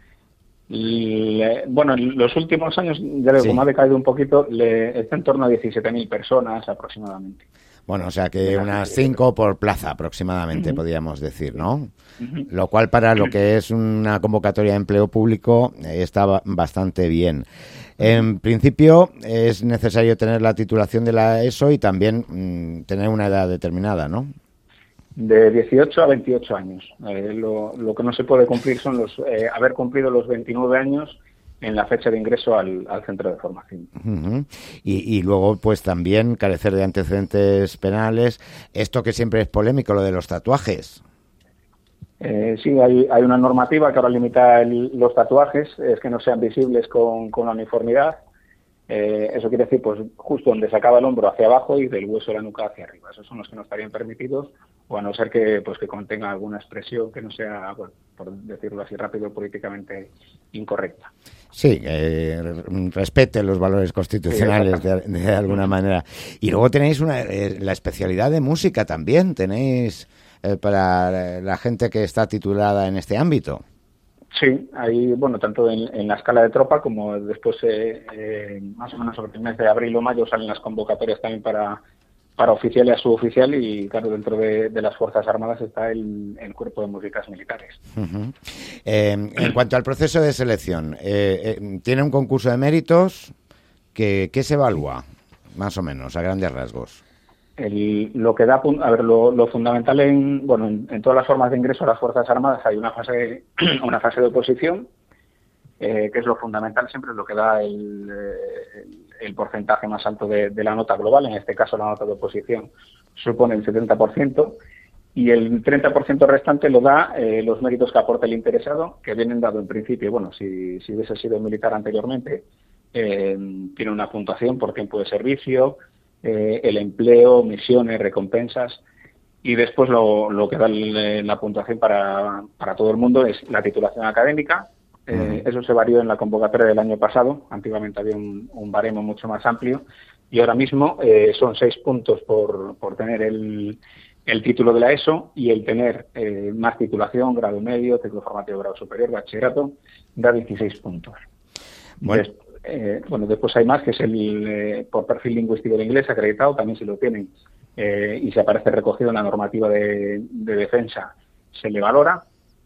Y, eh, bueno, en los últimos años, ya veo, sí. como ha decaído un poquito, le, está en torno a diecisiete mil personas aproximadamente.
Bueno, o sea que unas cinco por plaza aproximadamente, uh-huh. podríamos decir, ¿no?
Uh-huh.
Lo cual para lo que es una convocatoria de empleo público eh, está bastante bien. En principio es necesario tener la titulación de la ESO y también mmm, tener una edad determinada, ¿no?
De dieciocho a veintiocho años. Eh, lo, lo que no se puede cumplir son los eh, haber cumplido los veintinueve años en la fecha de ingreso al, al centro de formación.
Uh-huh. y, y luego, pues también carecer de antecedentes penales. Esto que siempre es polémico, lo de los tatuajes.
Eh, sí, hay, hay una normativa que ahora limita el, los tatuajes, es que no sean visibles con, con la uniformidad. Eh, eso quiere decir, pues, justo donde se acaba el hombro hacia abajo y del hueso de la nuca hacia arriba. Esos son los que no estarían permitidos, o a no ser que, pues, que contenga alguna expresión que no sea, bueno, por decirlo así rápido, políticamente incorrecta.
Sí, eh, respete los valores constitucionales sí, de, de alguna manera. Y luego tenéis una, eh, la especialidad de música también, tenéis eh, para la gente que está titulada en este ámbito.
Sí, hay, bueno, tanto en, en la escala de tropa como después, eh, eh, más o menos sobre el mes de abril o mayo, salen las convocatorias también para, para oficial y a suboficial, y claro, dentro de, de las Fuerzas Armadas está el, el Cuerpo de Músicas Militares.
Uh-huh. Eh, en cuanto al proceso de selección, eh, eh, ¿tiene un concurso de méritos? ¿Qué, qué se evalúa, más o menos, a grandes rasgos?
El, lo que da, a ver, lo, lo fundamental en, bueno, en, en todas las formas de ingreso a las Fuerzas Armadas hay una fase, una fase de oposición, eh, que es lo fundamental, siempre es lo que da el, el, el porcentaje más alto de, de la nota global. En este caso, la nota de oposición supone el setenta por ciento, y el treinta por ciento restante lo da eh, los méritos que aporta el interesado, que vienen dado en principio, bueno, si, si hubiese sido militar anteriormente, eh, tiene una puntuación por tiempo de servicio, Eh, el empleo, misiones, recompensas, y después lo, lo que da el, la puntuación para, para todo el mundo es la titulación académica. Eh, uh-huh. Eso se varió en la convocatoria del año pasado. Antiguamente había un, un baremo mucho más amplio, y ahora mismo eh, son seis puntos por, por tener el, el título de la ESO, y el tener eh, más titulación, grado medio, ciclo formativo, grado superior, bachillerato, da dieciséis puntos.
Bueno.
Des, Eh, bueno, después hay más, que es el eh, por perfil lingüístico de inglés acreditado, también se lo tienen, eh, y se aparece recogido en la normativa de, de defensa, se le valora.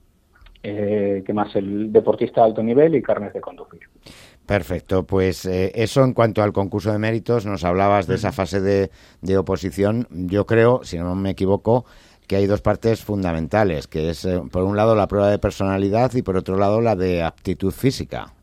Eh, ¿Qué más? El deportista de alto nivel y carnet de conducir.
Perfecto, pues eh, eso en cuanto al concurso de méritos. Nos hablabas de esa fase de, de oposición. Yo creo, si no me equivoco, que hay dos partes fundamentales, que es, eh, por un lado, la prueba de personalidad y, por otro lado, la de aptitud física.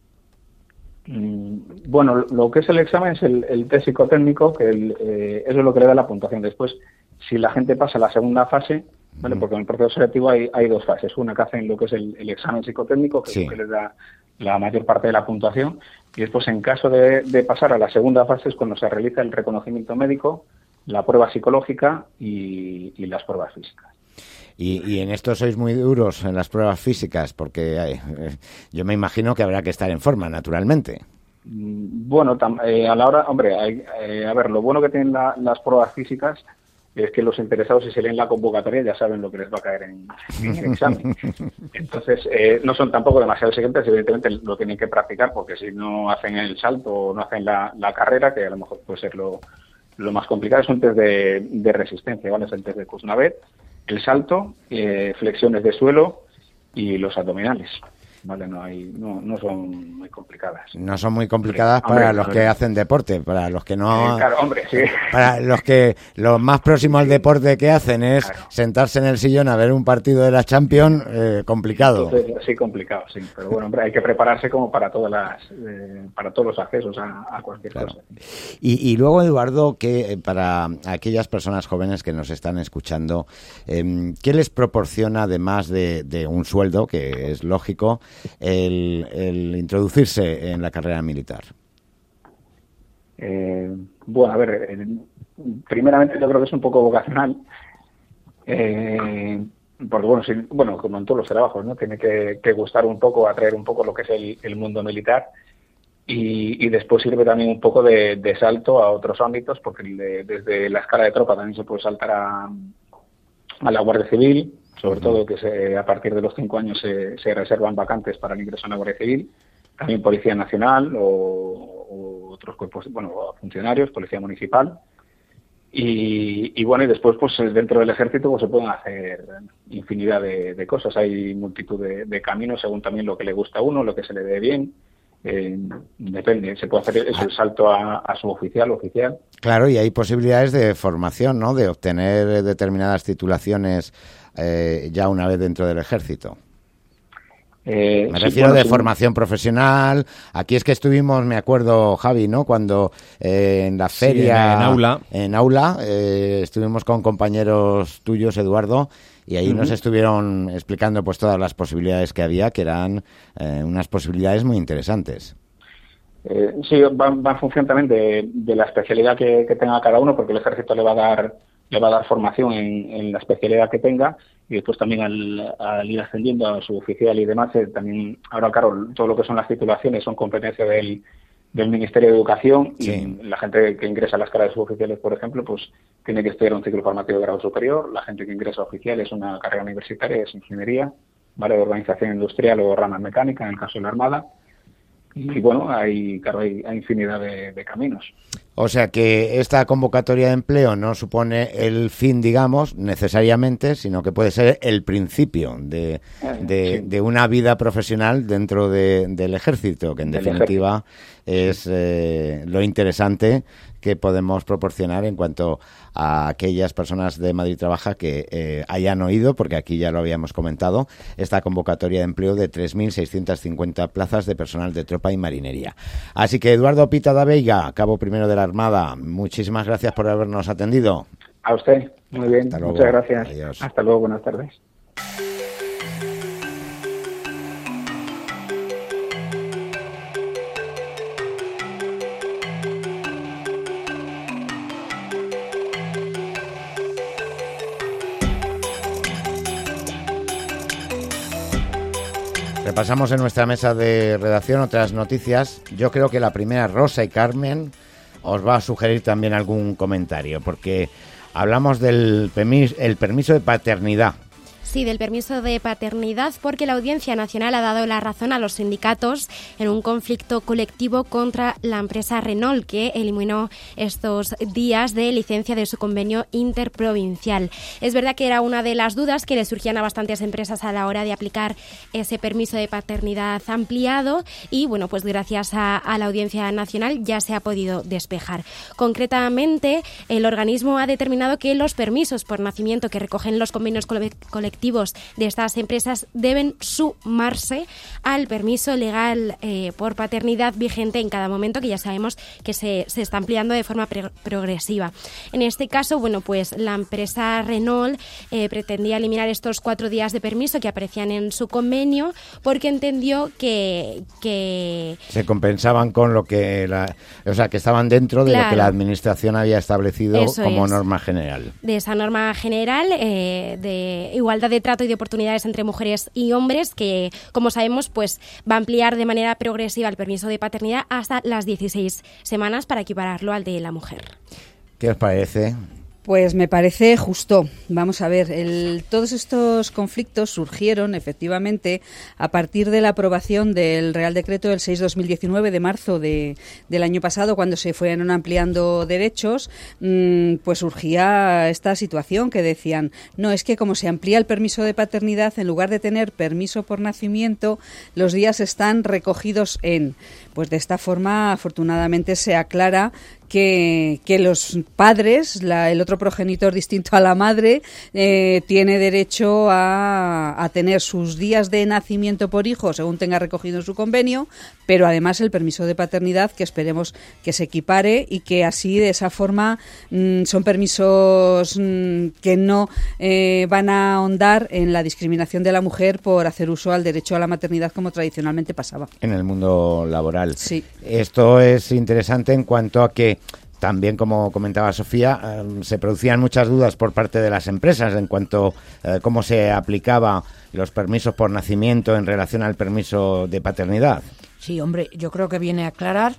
Bueno, lo que es el examen es el, el test psicotécnico, que el, eh, eso es lo que le da la puntuación. Después, si la gente pasa a la segunda fase, ¿vale? Porque en el proceso selectivo hay, hay dos fases. Una que hacen lo que es el, el examen psicotécnico, que, sí. es lo que les da la mayor parte de la puntuación, y después, en caso de, de pasar a la segunda fase, es cuando se realiza el reconocimiento médico, la prueba psicológica y, y las pruebas físicas.
Y, y en esto sois muy duros en las pruebas físicas, porque eh, yo me imagino que habrá que estar en forma, naturalmente.
Bueno, tam, eh, a la hora, hombre, hay, eh, a ver, lo bueno que tienen la, las pruebas físicas es que los interesados, si se leen la convocatoria, ya saben lo que les va a caer en, en el examen. Entonces, eh, no son tampoco demasiado exigentes, evidentemente lo tienen que practicar, porque si no hacen el salto o no hacen la, la carrera, que a lo mejor puede ser lo, lo más complicado, es un test de, de resistencia, ¿vale? Es el test de Kuznavet, el salto, eh, flexiones de suelo y los abdominales. Vale, no hay, no, no son muy complicadas.
No son muy complicadas hombre, para hombre, los hombre. que hacen deporte, para los que no.
Eh, claro, hombre, sí.
Para los que lo más próximo al deporte que hacen es claro. sentarse en el sillón a ver un partido de la Champions, eh, complicado.
Entonces, sí, complicado, sí. Pero bueno, hombre, hay que prepararse como para todas las, eh, para todos los accesos a, a cualquier claro. cosa.
Y, y luego, Eduardo, que para aquellas personas jóvenes que nos están escuchando, eh, ¿qué les proporciona, además de, de un sueldo, que es lógico, El, el introducirse en la carrera militar?
Eh, bueno, a ver, eh, primeramente yo creo que es un poco vocacional, eh, porque bueno, si, bueno, como en todos los trabajos, ¿no? Tiene que, que gustar un poco, atraer un poco lo que es el, el mundo militar, y, y después sirve también un poco de, de salto a otros ámbitos, porque de, desde la escala de tropa también se puede saltar a, a la Guardia Civil, sobre todo que se, a partir de los cinco años se, se reservan vacantes para el ingreso en la Guardia Civil, también Policía Nacional o, o otros cuerpos, bueno, funcionarios, Policía Municipal, y, y bueno, y después pues dentro del Ejército pues se pueden hacer infinidad de, de cosas, hay multitud de, de caminos según también lo que le gusta a uno, lo que se le dé bien. Eh, depende, se puede hacer eso, el salto a, a suboficial, oficial.
Claro, y hay posibilidades de formación, ¿no? De obtener determinadas titulaciones eh, ya una vez dentro del ejército. Eh, me sí, refiero bueno, de sí. formación profesional. Aquí es que estuvimos, me acuerdo, Javi, ¿no? Cuando eh, en la feria...
Sí, en, en aula.
En aula eh, estuvimos con compañeros tuyos, Eduardo, y ahí uh-huh. nos estuvieron explicando pues todas las posibilidades que había, que eran eh, unas posibilidades muy interesantes.
Eh, sí, va, va en función también de, de la especialidad que, que tenga cada uno, porque el ejército le va a dar le va a dar formación en, en la especialidad que tenga, y después también al, al ir ascendiendo a su oficial y demás, eh, también, ahora claro, todo lo que son las titulaciones son competencia del, del Ministerio de Educación, sí. y la gente que ingresa a las carreras suboficiales, por ejemplo, pues tiene que estudiar un ciclo formativo de grado superior, la gente que ingresa a oficial es una carrera universitaria, es ingeniería, ¿vale? De organización industrial o rama mecánica, en el caso de la Armada, y bueno, hay, claro, hay, hay infinidad de, de caminos.
O sea que esta convocatoria de empleo no supone el fin, digamos, necesariamente, sino que puede ser el principio de, de, sí. de una vida profesional dentro de, del ejército, que en del definitiva ejército. es eh, lo interesante que podemos proporcionar en cuanto a aquellas personas de Madrid Trabaja que eh, hayan oído, porque aquí ya lo habíamos comentado, esta convocatoria de empleo de tres mil seiscientas cincuenta plazas de personal de tropa y marinería. Así que Eduardo Pita da Veiga, cabo primero de la Armada, muchísimas gracias por habernos atendido.
A usted, muy bien, muchas gracias.
Adiós.
Hasta luego, buenas tardes.
Repasamos en nuestra mesa de redacción otras noticias. Yo creo que la primera, Rosa y Carmen, os va a sugerir también algún comentario, porque hablamos del permiso, el permiso de paternidad.
Sí, del permiso de paternidad, porque la Audiencia Nacional ha dado la razón a los sindicatos en un conflicto colectivo contra la empresa Renault, que eliminó estos días de licencia de su convenio interprovincial. Es verdad que era una de las dudas que le surgían a bastantes empresas a la hora de aplicar ese permiso de paternidad ampliado, y bueno, pues gracias a, a la Audiencia Nacional ya se ha podido despejar. Concretamente, el organismo ha determinado que los permisos por nacimiento que recogen los convenios colectivos directivos de estas empresas deben sumarse al permiso legal eh, por paternidad vigente en cada momento, que ya sabemos que se, se está ampliando de forma pre- progresiva. En este caso, bueno, pues la empresa Renault eh, pretendía eliminar estos cuatro días de permiso que aparecían en su convenio porque entendió que... que
se compensaban con lo que... La, o sea, que estaban dentro de claro. lo que la Administración había establecido Eso como es. norma general.
De esa norma general eh, de igualdad de trato y de oportunidades entre mujeres y hombres que, como sabemos, pues va a ampliar de manera progresiva el permiso de paternidad hasta las dieciséis semanas para equipararlo al de la mujer.
¿Qué os parece?
Pues me parece justo. Vamos a ver, el, todos estos conflictos surgieron efectivamente a partir de la aprobación del Real Decreto del seis barra dos mil diecinueve de marzo de, del año pasado, cuando se fueron ampliando derechos, mmm, pues surgía esta situación que decían, no, es que como se amplía el permiso de paternidad, en lugar de tener permiso por nacimiento, los días están recogidos en... Pues de esta forma, afortunadamente, se aclara que, que los padres, la, el otro progenitor distinto a la madre, eh, tiene derecho a, a tener sus días de nacimiento por hijo, según tenga recogido en su convenio, pero además el permiso de paternidad, que esperemos que se equipare y que así, de esa forma, mmm, son permisos mmm, que no eh, van a ahondar en la discriminación de la mujer por hacer uso al derecho a la maternidad como tradicionalmente pasaba.
En el mundo laboral.
Sí.
Esto es interesante en cuanto a que también, como comentaba Sofía, eh, se producían muchas dudas por parte de las empresas en cuanto a eh, cómo se aplicaba los permisos por nacimiento en relación al permiso de paternidad.
Sí, hombre, yo creo que viene a aclarar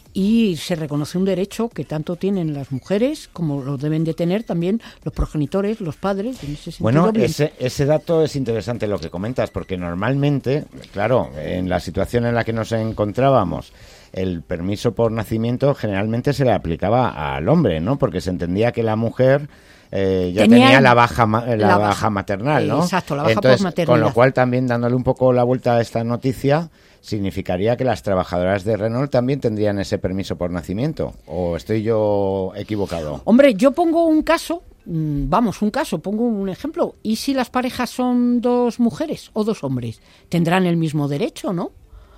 y se reconoce un derecho que tanto tienen las mujeres como lo deben de tener también los progenitores, los padres. En ese sentido,
bueno,
bien.
ese, ese dato es interesante lo que comentas, porque normalmente, claro, en la situación en la que nos encontrábamos, el permiso por nacimiento generalmente se le aplicaba al hombre, ¿no? Porque se entendía que la mujer eh, ya tenía, tenía la baja la, la baja maternal, ¿no?
Exacto, la baja
Entonces,
por maternidad.
Con lo cual también, dándole un poco la vuelta a esta noticia, significaría que las trabajadoras de Renault también tendrían ese permiso por nacimiento. ¿O estoy yo equivocado?
Hombre, yo pongo un caso, vamos, un caso, pongo un ejemplo. ¿Y si las parejas son dos mujeres o dos hombres? Tendrán el mismo derecho, ¿no?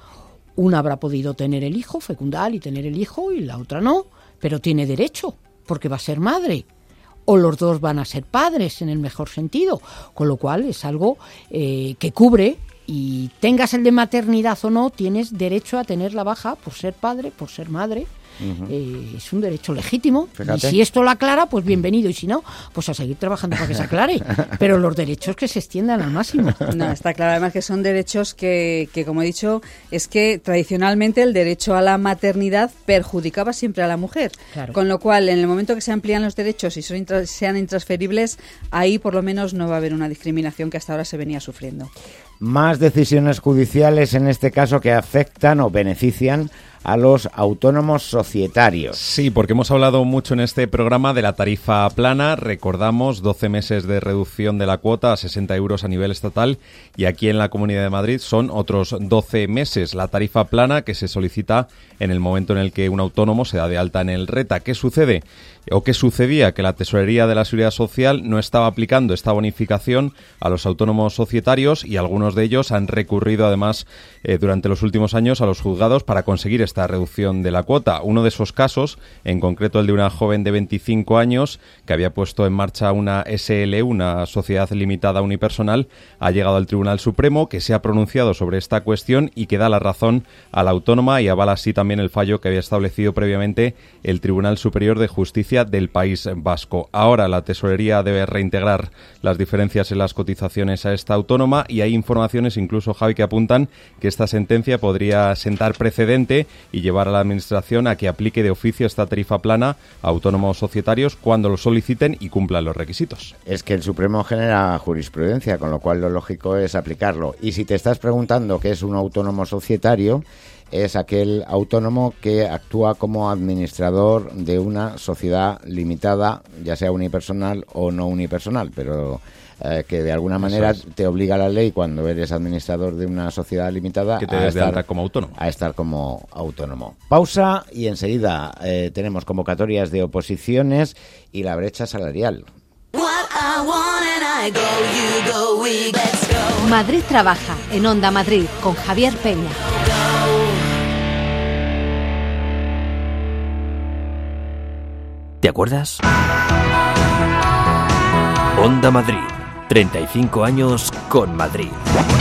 Una habrá podido tener el hijo, fecundar y tener el hijo, y la otra no, pero tiene derecho, porque va a ser madre. O los dos van a ser padres, en el mejor sentido. Con lo cual es algo eh, que cubre, y tengas el de maternidad o no, tienes derecho a tener la baja por ser padre, por ser madre. Uh-huh. Eh, es un derecho legítimo. Fíjate. Y si esto lo aclara, pues bienvenido, y si no, pues a seguir trabajando para que se aclare, pero los derechos que se extiendan al máximo.
No, está claro además que son derechos que, que, como he dicho, es que tradicionalmente el derecho a la maternidad perjudicaba siempre a la mujer, claro. Con lo cual, en el momento que se amplían los derechos y son intra- sean intransferibles, ahí por lo menos no va a haber una discriminación que hasta ahora se venía sufriendo.
Más decisiones judiciales, en este caso, que afectan o benefician a los autónomos societarios.
Sí, porque hemos hablado mucho en este programa de la tarifa plana. Recordamos, doce meses de reducción de la cuota a sesenta euros a nivel estatal, y aquí en la Comunidad de Madrid son otros doce meses. La tarifa plana que se solicita en el momento en el que un autónomo se da de alta en el RETA. ¿Qué sucede? ¿O qué sucedía? Que la Tesorería de la Seguridad Social no estaba aplicando esta bonificación a los autónomos societarios, y algunos de ellos han recurrido además eh, durante los últimos años a los juzgados para conseguir esta reducción de la cuota. Uno de esos casos, en concreto el de una joven de veinticinco años que había puesto en marcha una S L, una sociedad limitada unipersonal, ha llegado al Tribunal Supremo, que se ha pronunciado sobre esta cuestión y que da la razón a la autónoma, y avala así también el fallo que había establecido previamente el Tribunal Superior de Justicia del País Vasco. Ahora la Tesorería debe reintegrar las diferencias en las cotizaciones a esta autónoma, y hay informaciones, incluso, Javi, que apuntan que esta sentencia podría sentar precedente y llevar a la Administración a que aplique de oficio esta tarifa plana a autónomos societarios cuando lo soliciten y cumplan los requisitos.
Es que el Supremo genera jurisprudencia, con lo cual lo lógico es aplicarlo. Y si te estás preguntando qué es un autónomo societario, es aquel autónomo que actúa como administrador de una sociedad limitada, ya sea unipersonal o no unipersonal, pero eh, que de alguna manera es. te obliga la ley, cuando eres administrador de una sociedad limitada,
que te
a,
des de
estar,
alta como autónomo.
a estar como autónomo. Pausa, y enseguida eh, tenemos convocatorias de oposiciones y la brecha salarial. What I want and I
Madrid trabaja en Onda Madrid con Javier Peña.
¿Te acuerdas? Onda Madrid. treinta y cinco años con Madrid.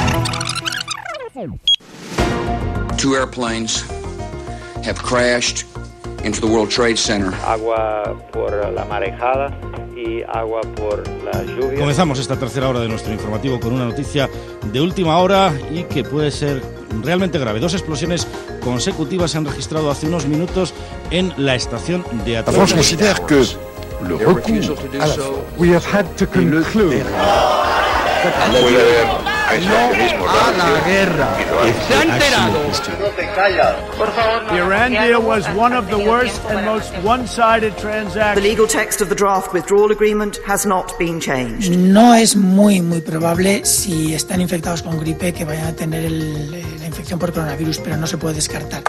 Two airplanes have crashed into the World Trade Center.
Agua por la marejada y agua por la lluvia.
Comenzamos esta tercera hora de nuestro informativo con una noticia de última hora y que puede ser realmente grave. Dos explosiones consecutivas se han registrado hace unos minutos en la estación de
La France considère que le recours à la we have had to conclude
Puede haber aislacionismo
a la guerra.
Se ha enterado.
No te callas. Por favor.
The Iran deal was one of the worst and most one-sided transactions.
The legal text of the draft withdrawal agreement has not been changed.
No es muy muy probable, si están infectados con gripe, que vayan a tener el, la infección por coronavirus, pero no se puede descartar.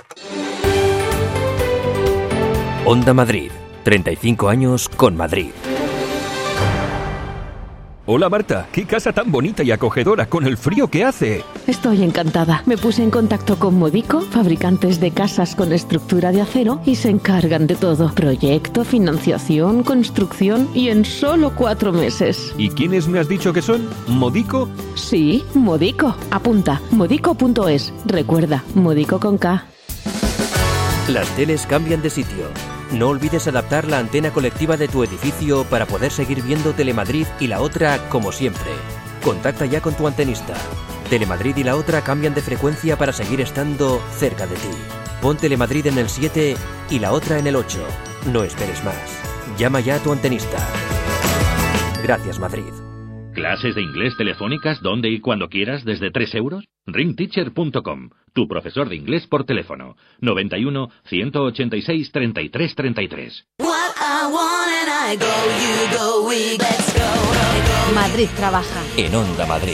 Onda Madrid. treinta y cinco años con Madrid.
Hola Marta, qué casa tan bonita y acogedora con el frío que hace.
Estoy encantada. Me puse en contacto con Modico, fabricantes de casas con estructura de acero, y se encargan de todo. Proyecto, financiación, construcción y en solo cuatro meses.
¿Y quiénes me has dicho que son? ¿Modico?
Sí, Modico. Apunta, modico punto es. Recuerda, Modico con K.
Las teles cambian de sitio. No olvides adaptar la antena colectiva de tu edificio para poder seguir viendo Telemadrid y La Otra como siempre. Contacta ya con tu antenista. Telemadrid y La Otra cambian de frecuencia para seguir estando cerca de ti. Pon Telemadrid en el siete y La Otra en el ocho. No esperes más. Llama ya a tu antenista. Gracias, Madrid.
¿Clases de inglés telefónicas donde y cuando quieras desde tres euros? ring teacher punto com. Tu profesor de inglés por teléfono. noventa y uno, ciento ochenta y seis, treinta y tres, treinta y tres.
Madrid trabaja
en Onda Madrid.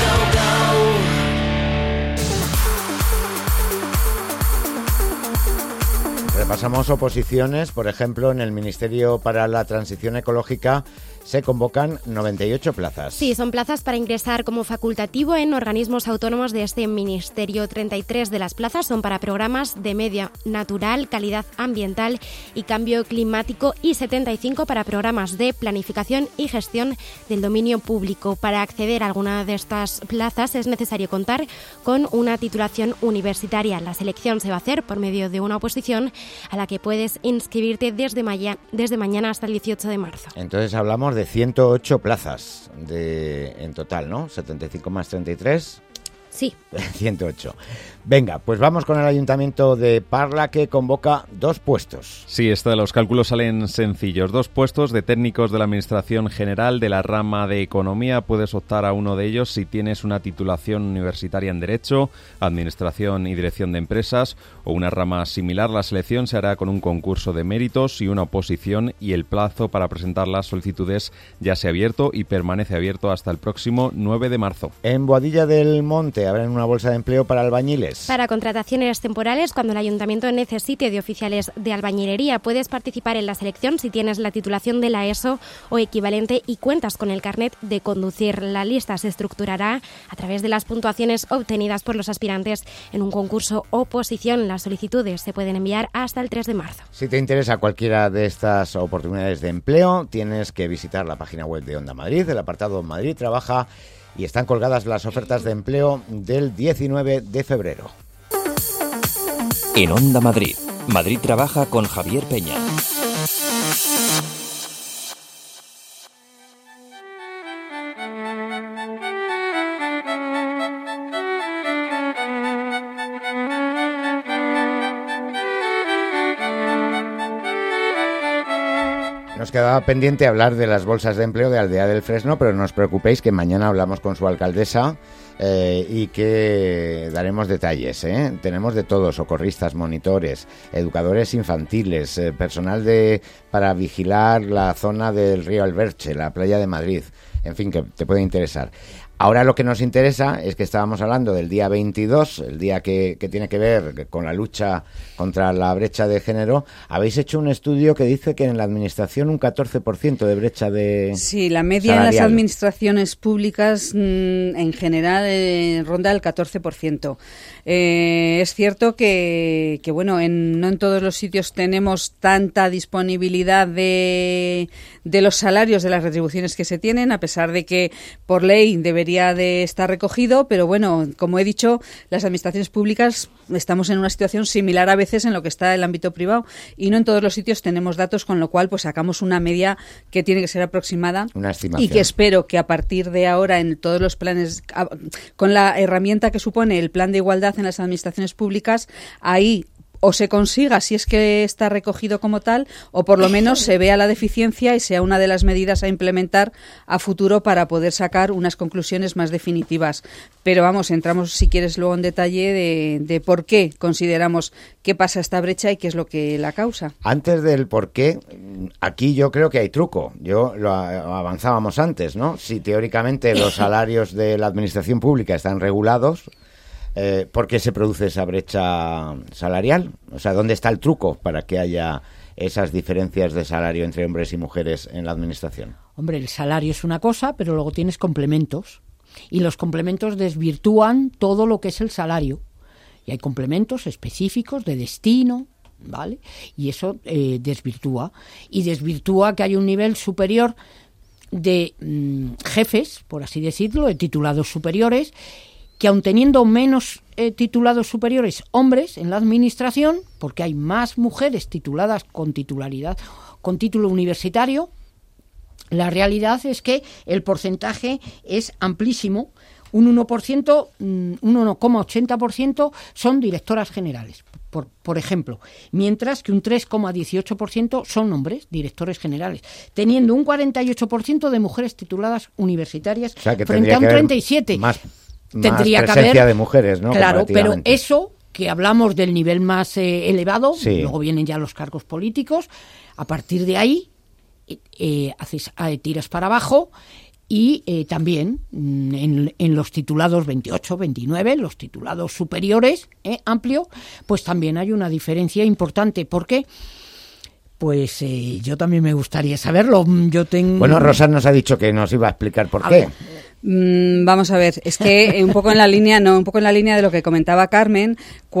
Repasamos oposiciones. Por ejemplo, en el Ministerio para la Transición Ecológica se convocan noventa y ocho plazas.
Sí, son plazas para ingresar como facultativo en organismos autónomos de este ministerio. treinta y tres de las plazas son para programas de medio natural, calidad ambiental y cambio climático, y setenta y cinco para programas de planificación y gestión del dominio público. Para acceder a alguna de estas plazas es necesario contar con una titulación universitaria. La selección se va a hacer por medio de una oposición a la que puedes inscribirte desde, maya, desde mañana hasta el dieciocho de marzo.
Entonces hablamos de ciento ocho plazas de, en total, ¿no? setenta y cinco más treinta y tres.
Sí.
ciento ocho. Venga, pues vamos con el Ayuntamiento de Parla, que convoca dos puestos.
Sí, esto de los cálculos salen sencillos. Dos puestos de técnicos de la Administración General de la rama de Economía. Puedes optar a uno de ellos si tienes una titulación universitaria en Derecho, Administración y Dirección de Empresas o una rama similar. La selección se hará con un concurso de méritos y una oposición, y el plazo para presentar las solicitudes ya se ha abierto y permanece abierto hasta el próximo nueve de marzo.
En Boadilla del Monte abren una bolsa de empleo para albañiles.
Para contrataciones temporales, cuando el ayuntamiento necesite de oficiales de albañilería, puedes participar en la selección si tienes la titulación de la ESO o equivalente y cuentas con el carnet de conducir. La lista se estructurará a través de las puntuaciones obtenidas por los aspirantes en un concurso oposición. Las solicitudes se pueden enviar hasta el tres de marzo.
Si te interesa cualquiera de estas oportunidades de empleo, tienes que visitar la página web de Onda Madrid, el apartado Madrid Trabaja, y están colgadas las ofertas de empleo del diecinueve de febrero.
En Onda Madrid, Madrid Trabaja con Javier Peña.
Nos quedaba pendiente hablar de las bolsas de empleo de Aldea del Fresno, pero no os preocupéis que mañana hablamos con su alcaldesa eh, y que daremos detalles. ¿eh? Tenemos de todo: socorristas, monitores, educadores infantiles, eh, personal de para vigilar la zona del río Alberche, la playa de Madrid, en fin, que te puede interesar. Ahora lo que nos interesa es que estábamos hablando del día veintidós, el día que, que tiene que ver con la lucha contra la brecha de género. Habéis hecho un estudio que dice que en la administración un catorce por ciento de brecha de
Sí, la media
salarial.
En las administraciones públicas mmm, en general eh, ronda el catorce por ciento. Eh, es cierto que, que bueno, en, no en todos los sitios tenemos tanta disponibilidad de, de los salarios, de las retribuciones que se tienen, a pesar de que por ley debería de estar recogido, pero bueno, como he dicho, las administraciones públicas estamos en una situación similar a veces en lo que está el ámbito privado y no en todos los sitios tenemos datos, con lo cual pues sacamos una media que tiene que ser aproximada
una estimación.
Y que espero que a partir de ahora en todos los planes, con la herramienta que supone el plan de igualdad en las administraciones públicas, ahí o se consiga si es que está recogido como tal, o por lo menos se vea la deficiencia y sea una de las medidas a implementar a futuro para poder sacar unas conclusiones más definitivas. Pero vamos, entramos si quieres luego en detalle de, de por qué consideramos que pasa esta brecha y qué es lo que la causa.
Antes del por qué, aquí yo creo que hay truco. Yo lo avanzábamos antes, ¿no? Si teóricamente los salarios de la administración pública están regulados, Eh, ¿por qué se produce esa brecha salarial? O sea, ¿dónde está el truco para que haya esas diferencias de salario entre hombres y mujeres en la administración?
Hombre, el salario es una cosa, pero luego tienes complementos. Y los complementos desvirtúan todo lo que es el salario. Y hay complementos específicos de destino, ¿vale? Y eso eh, desvirtúa. Y desvirtúa que hay un nivel superior de mmm, jefes, por así decirlo, de titulados superiores, que aun teniendo menos eh, titulados superiores hombres en la administración, porque hay más mujeres tituladas con titularidad, con título universitario, la realidad es que el porcentaje es amplísimo. Un uno por ciento, un uno coma ochenta por ciento son directoras generales, por, por ejemplo, mientras que un tres coma dieciocho por ciento son hombres, directores generales, teniendo un cuarenta y ocho por ciento de mujeres tituladas universitarias,
o sea, que
frente a un treinta y siete por ciento.
Más
Tendría
más
que haber
de mujeres, ¿no?
Claro, pero eso que hablamos del nivel más eh, elevado,
sí.
Luego vienen ya los cargos políticos, a partir de ahí eh, haces, eh, tiras para abajo y eh, también en, en los titulados veintiocho, veintinueve, los titulados superiores, eh, amplio, pues también hay una diferencia importante. ¿Por qué? Pues eh, yo también me gustaría saberlo. Yo tengo...
Bueno, Rosa nos ha dicho que nos iba a explicar por
a
qué.
Ver. Mm, vamos a ver, es que un poco en la línea, no, un poco en la línea de lo que comentaba Carmen,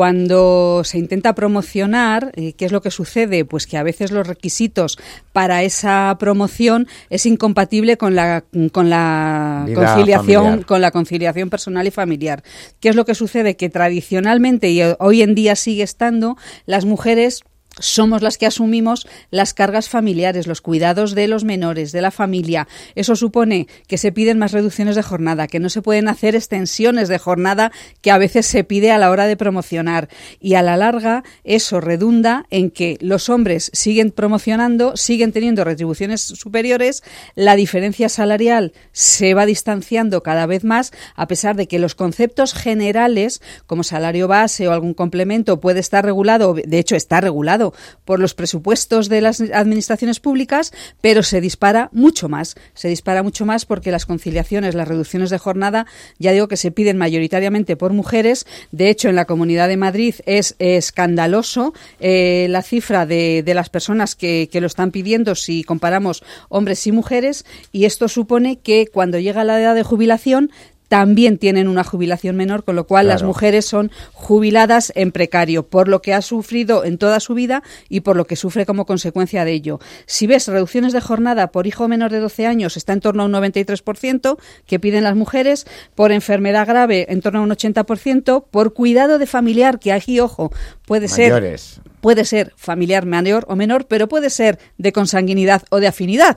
cuando se intenta promocionar, eh, ¿qué es lo que sucede? Pues que a veces los requisitos para esa promoción es incompatible con la con la
Vida
conciliación,
familiar.
con la conciliación personal y familiar. ¿Qué es lo que sucede? Que tradicionalmente y hoy en día sigue estando, las mujeres somos las que asumimos las cargas familiares, los cuidados de los menores, de la familia. Eso supone que se piden más reducciones de jornada, que no se pueden hacer extensiones de jornada que a veces se pide a la hora de promocionar. Y a la larga eso redunda en que los hombres siguen promocionando, siguen teniendo retribuciones superiores, la diferencia salarial se va distanciando cada vez más, a pesar de que los conceptos generales, como salario base o algún complemento, puede estar regulado, de hecho está regulado por los presupuestos de las administraciones públicas, pero se dispara mucho más. Se dispara mucho más porque las conciliaciones, las reducciones de jornada, ya digo que se piden mayoritariamente por mujeres. De hecho, en la Comunidad de Madrid es escandaloso eh, la cifra de, de las personas que, que lo están pidiendo si comparamos hombres y mujeres, y esto supone que cuando llega la edad de jubilación también tienen una jubilación menor, con lo cual
Claro.
las mujeres son jubiladas en precario, por lo que ha sufrido en toda su vida y por lo que sufre como consecuencia de ello. Si ves reducciones de jornada por hijo menor de doce años, está en torno a un noventa y tres por ciento que piden las mujeres, por enfermedad grave en torno a un ochenta por ciento, por cuidado de familiar, que aquí, ojo, puede
Mayores.
ser puede ser familiar mayor o menor, pero puede ser de consanguinidad o de afinidad.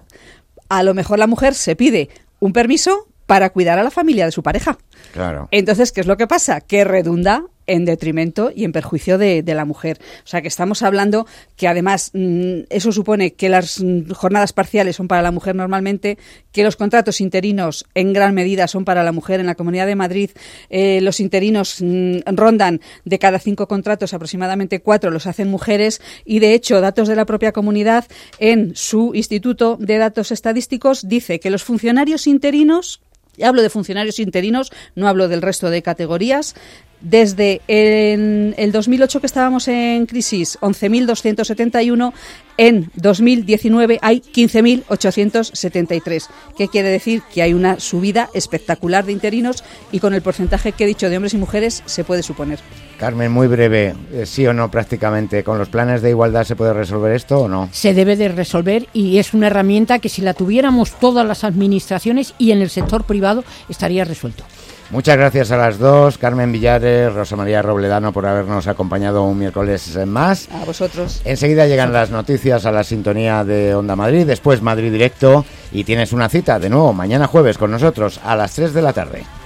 A lo mejor la mujer se pide un permiso para cuidar a la familia de su pareja.
Claro.
Entonces, ¿qué es lo que pasa? Que redunda en detrimento y en perjuicio de, de la mujer. O sea, que estamos hablando que además mmm, eso supone que las mmm, jornadas parciales son para la mujer normalmente, que los contratos interinos en gran medida son para la mujer. En la Comunidad de Madrid eh, los interinos mmm, rondan de cada cinco contratos, aproximadamente cuatro los hacen mujeres, y de hecho datos de la propia comunidad en su Instituto de Datos Estadísticos dice que los funcionarios interinos Hablo de funcionarios interinos, no hablo del resto de categorías. Desde en el dos mil ocho, que estábamos en crisis, once mil doscientos setenta y uno, en dos mil diecinueve hay quince mil ochocientos setenta y tres. ¿Qué quiere decir? Que hay una subida espectacular de interinos y con el porcentaje que he dicho de hombres y mujeres se puede suponer.
Carmen, muy breve, sí o no prácticamente, ¿con los planes de igualdad se puede resolver esto o no?
Se debe de resolver y es una herramienta que si la tuviéramos todas las administraciones y en el sector privado estaría resuelto.
Muchas gracias a las dos, Carmen Villares, Rosa María Robledano, por habernos acompañado un miércoles más.
A vosotros.
Enseguida llegan las noticias a la sintonía de Onda Madrid, después Madrid Directo y tienes una cita de nuevo mañana jueves con nosotros a las tres de la tarde.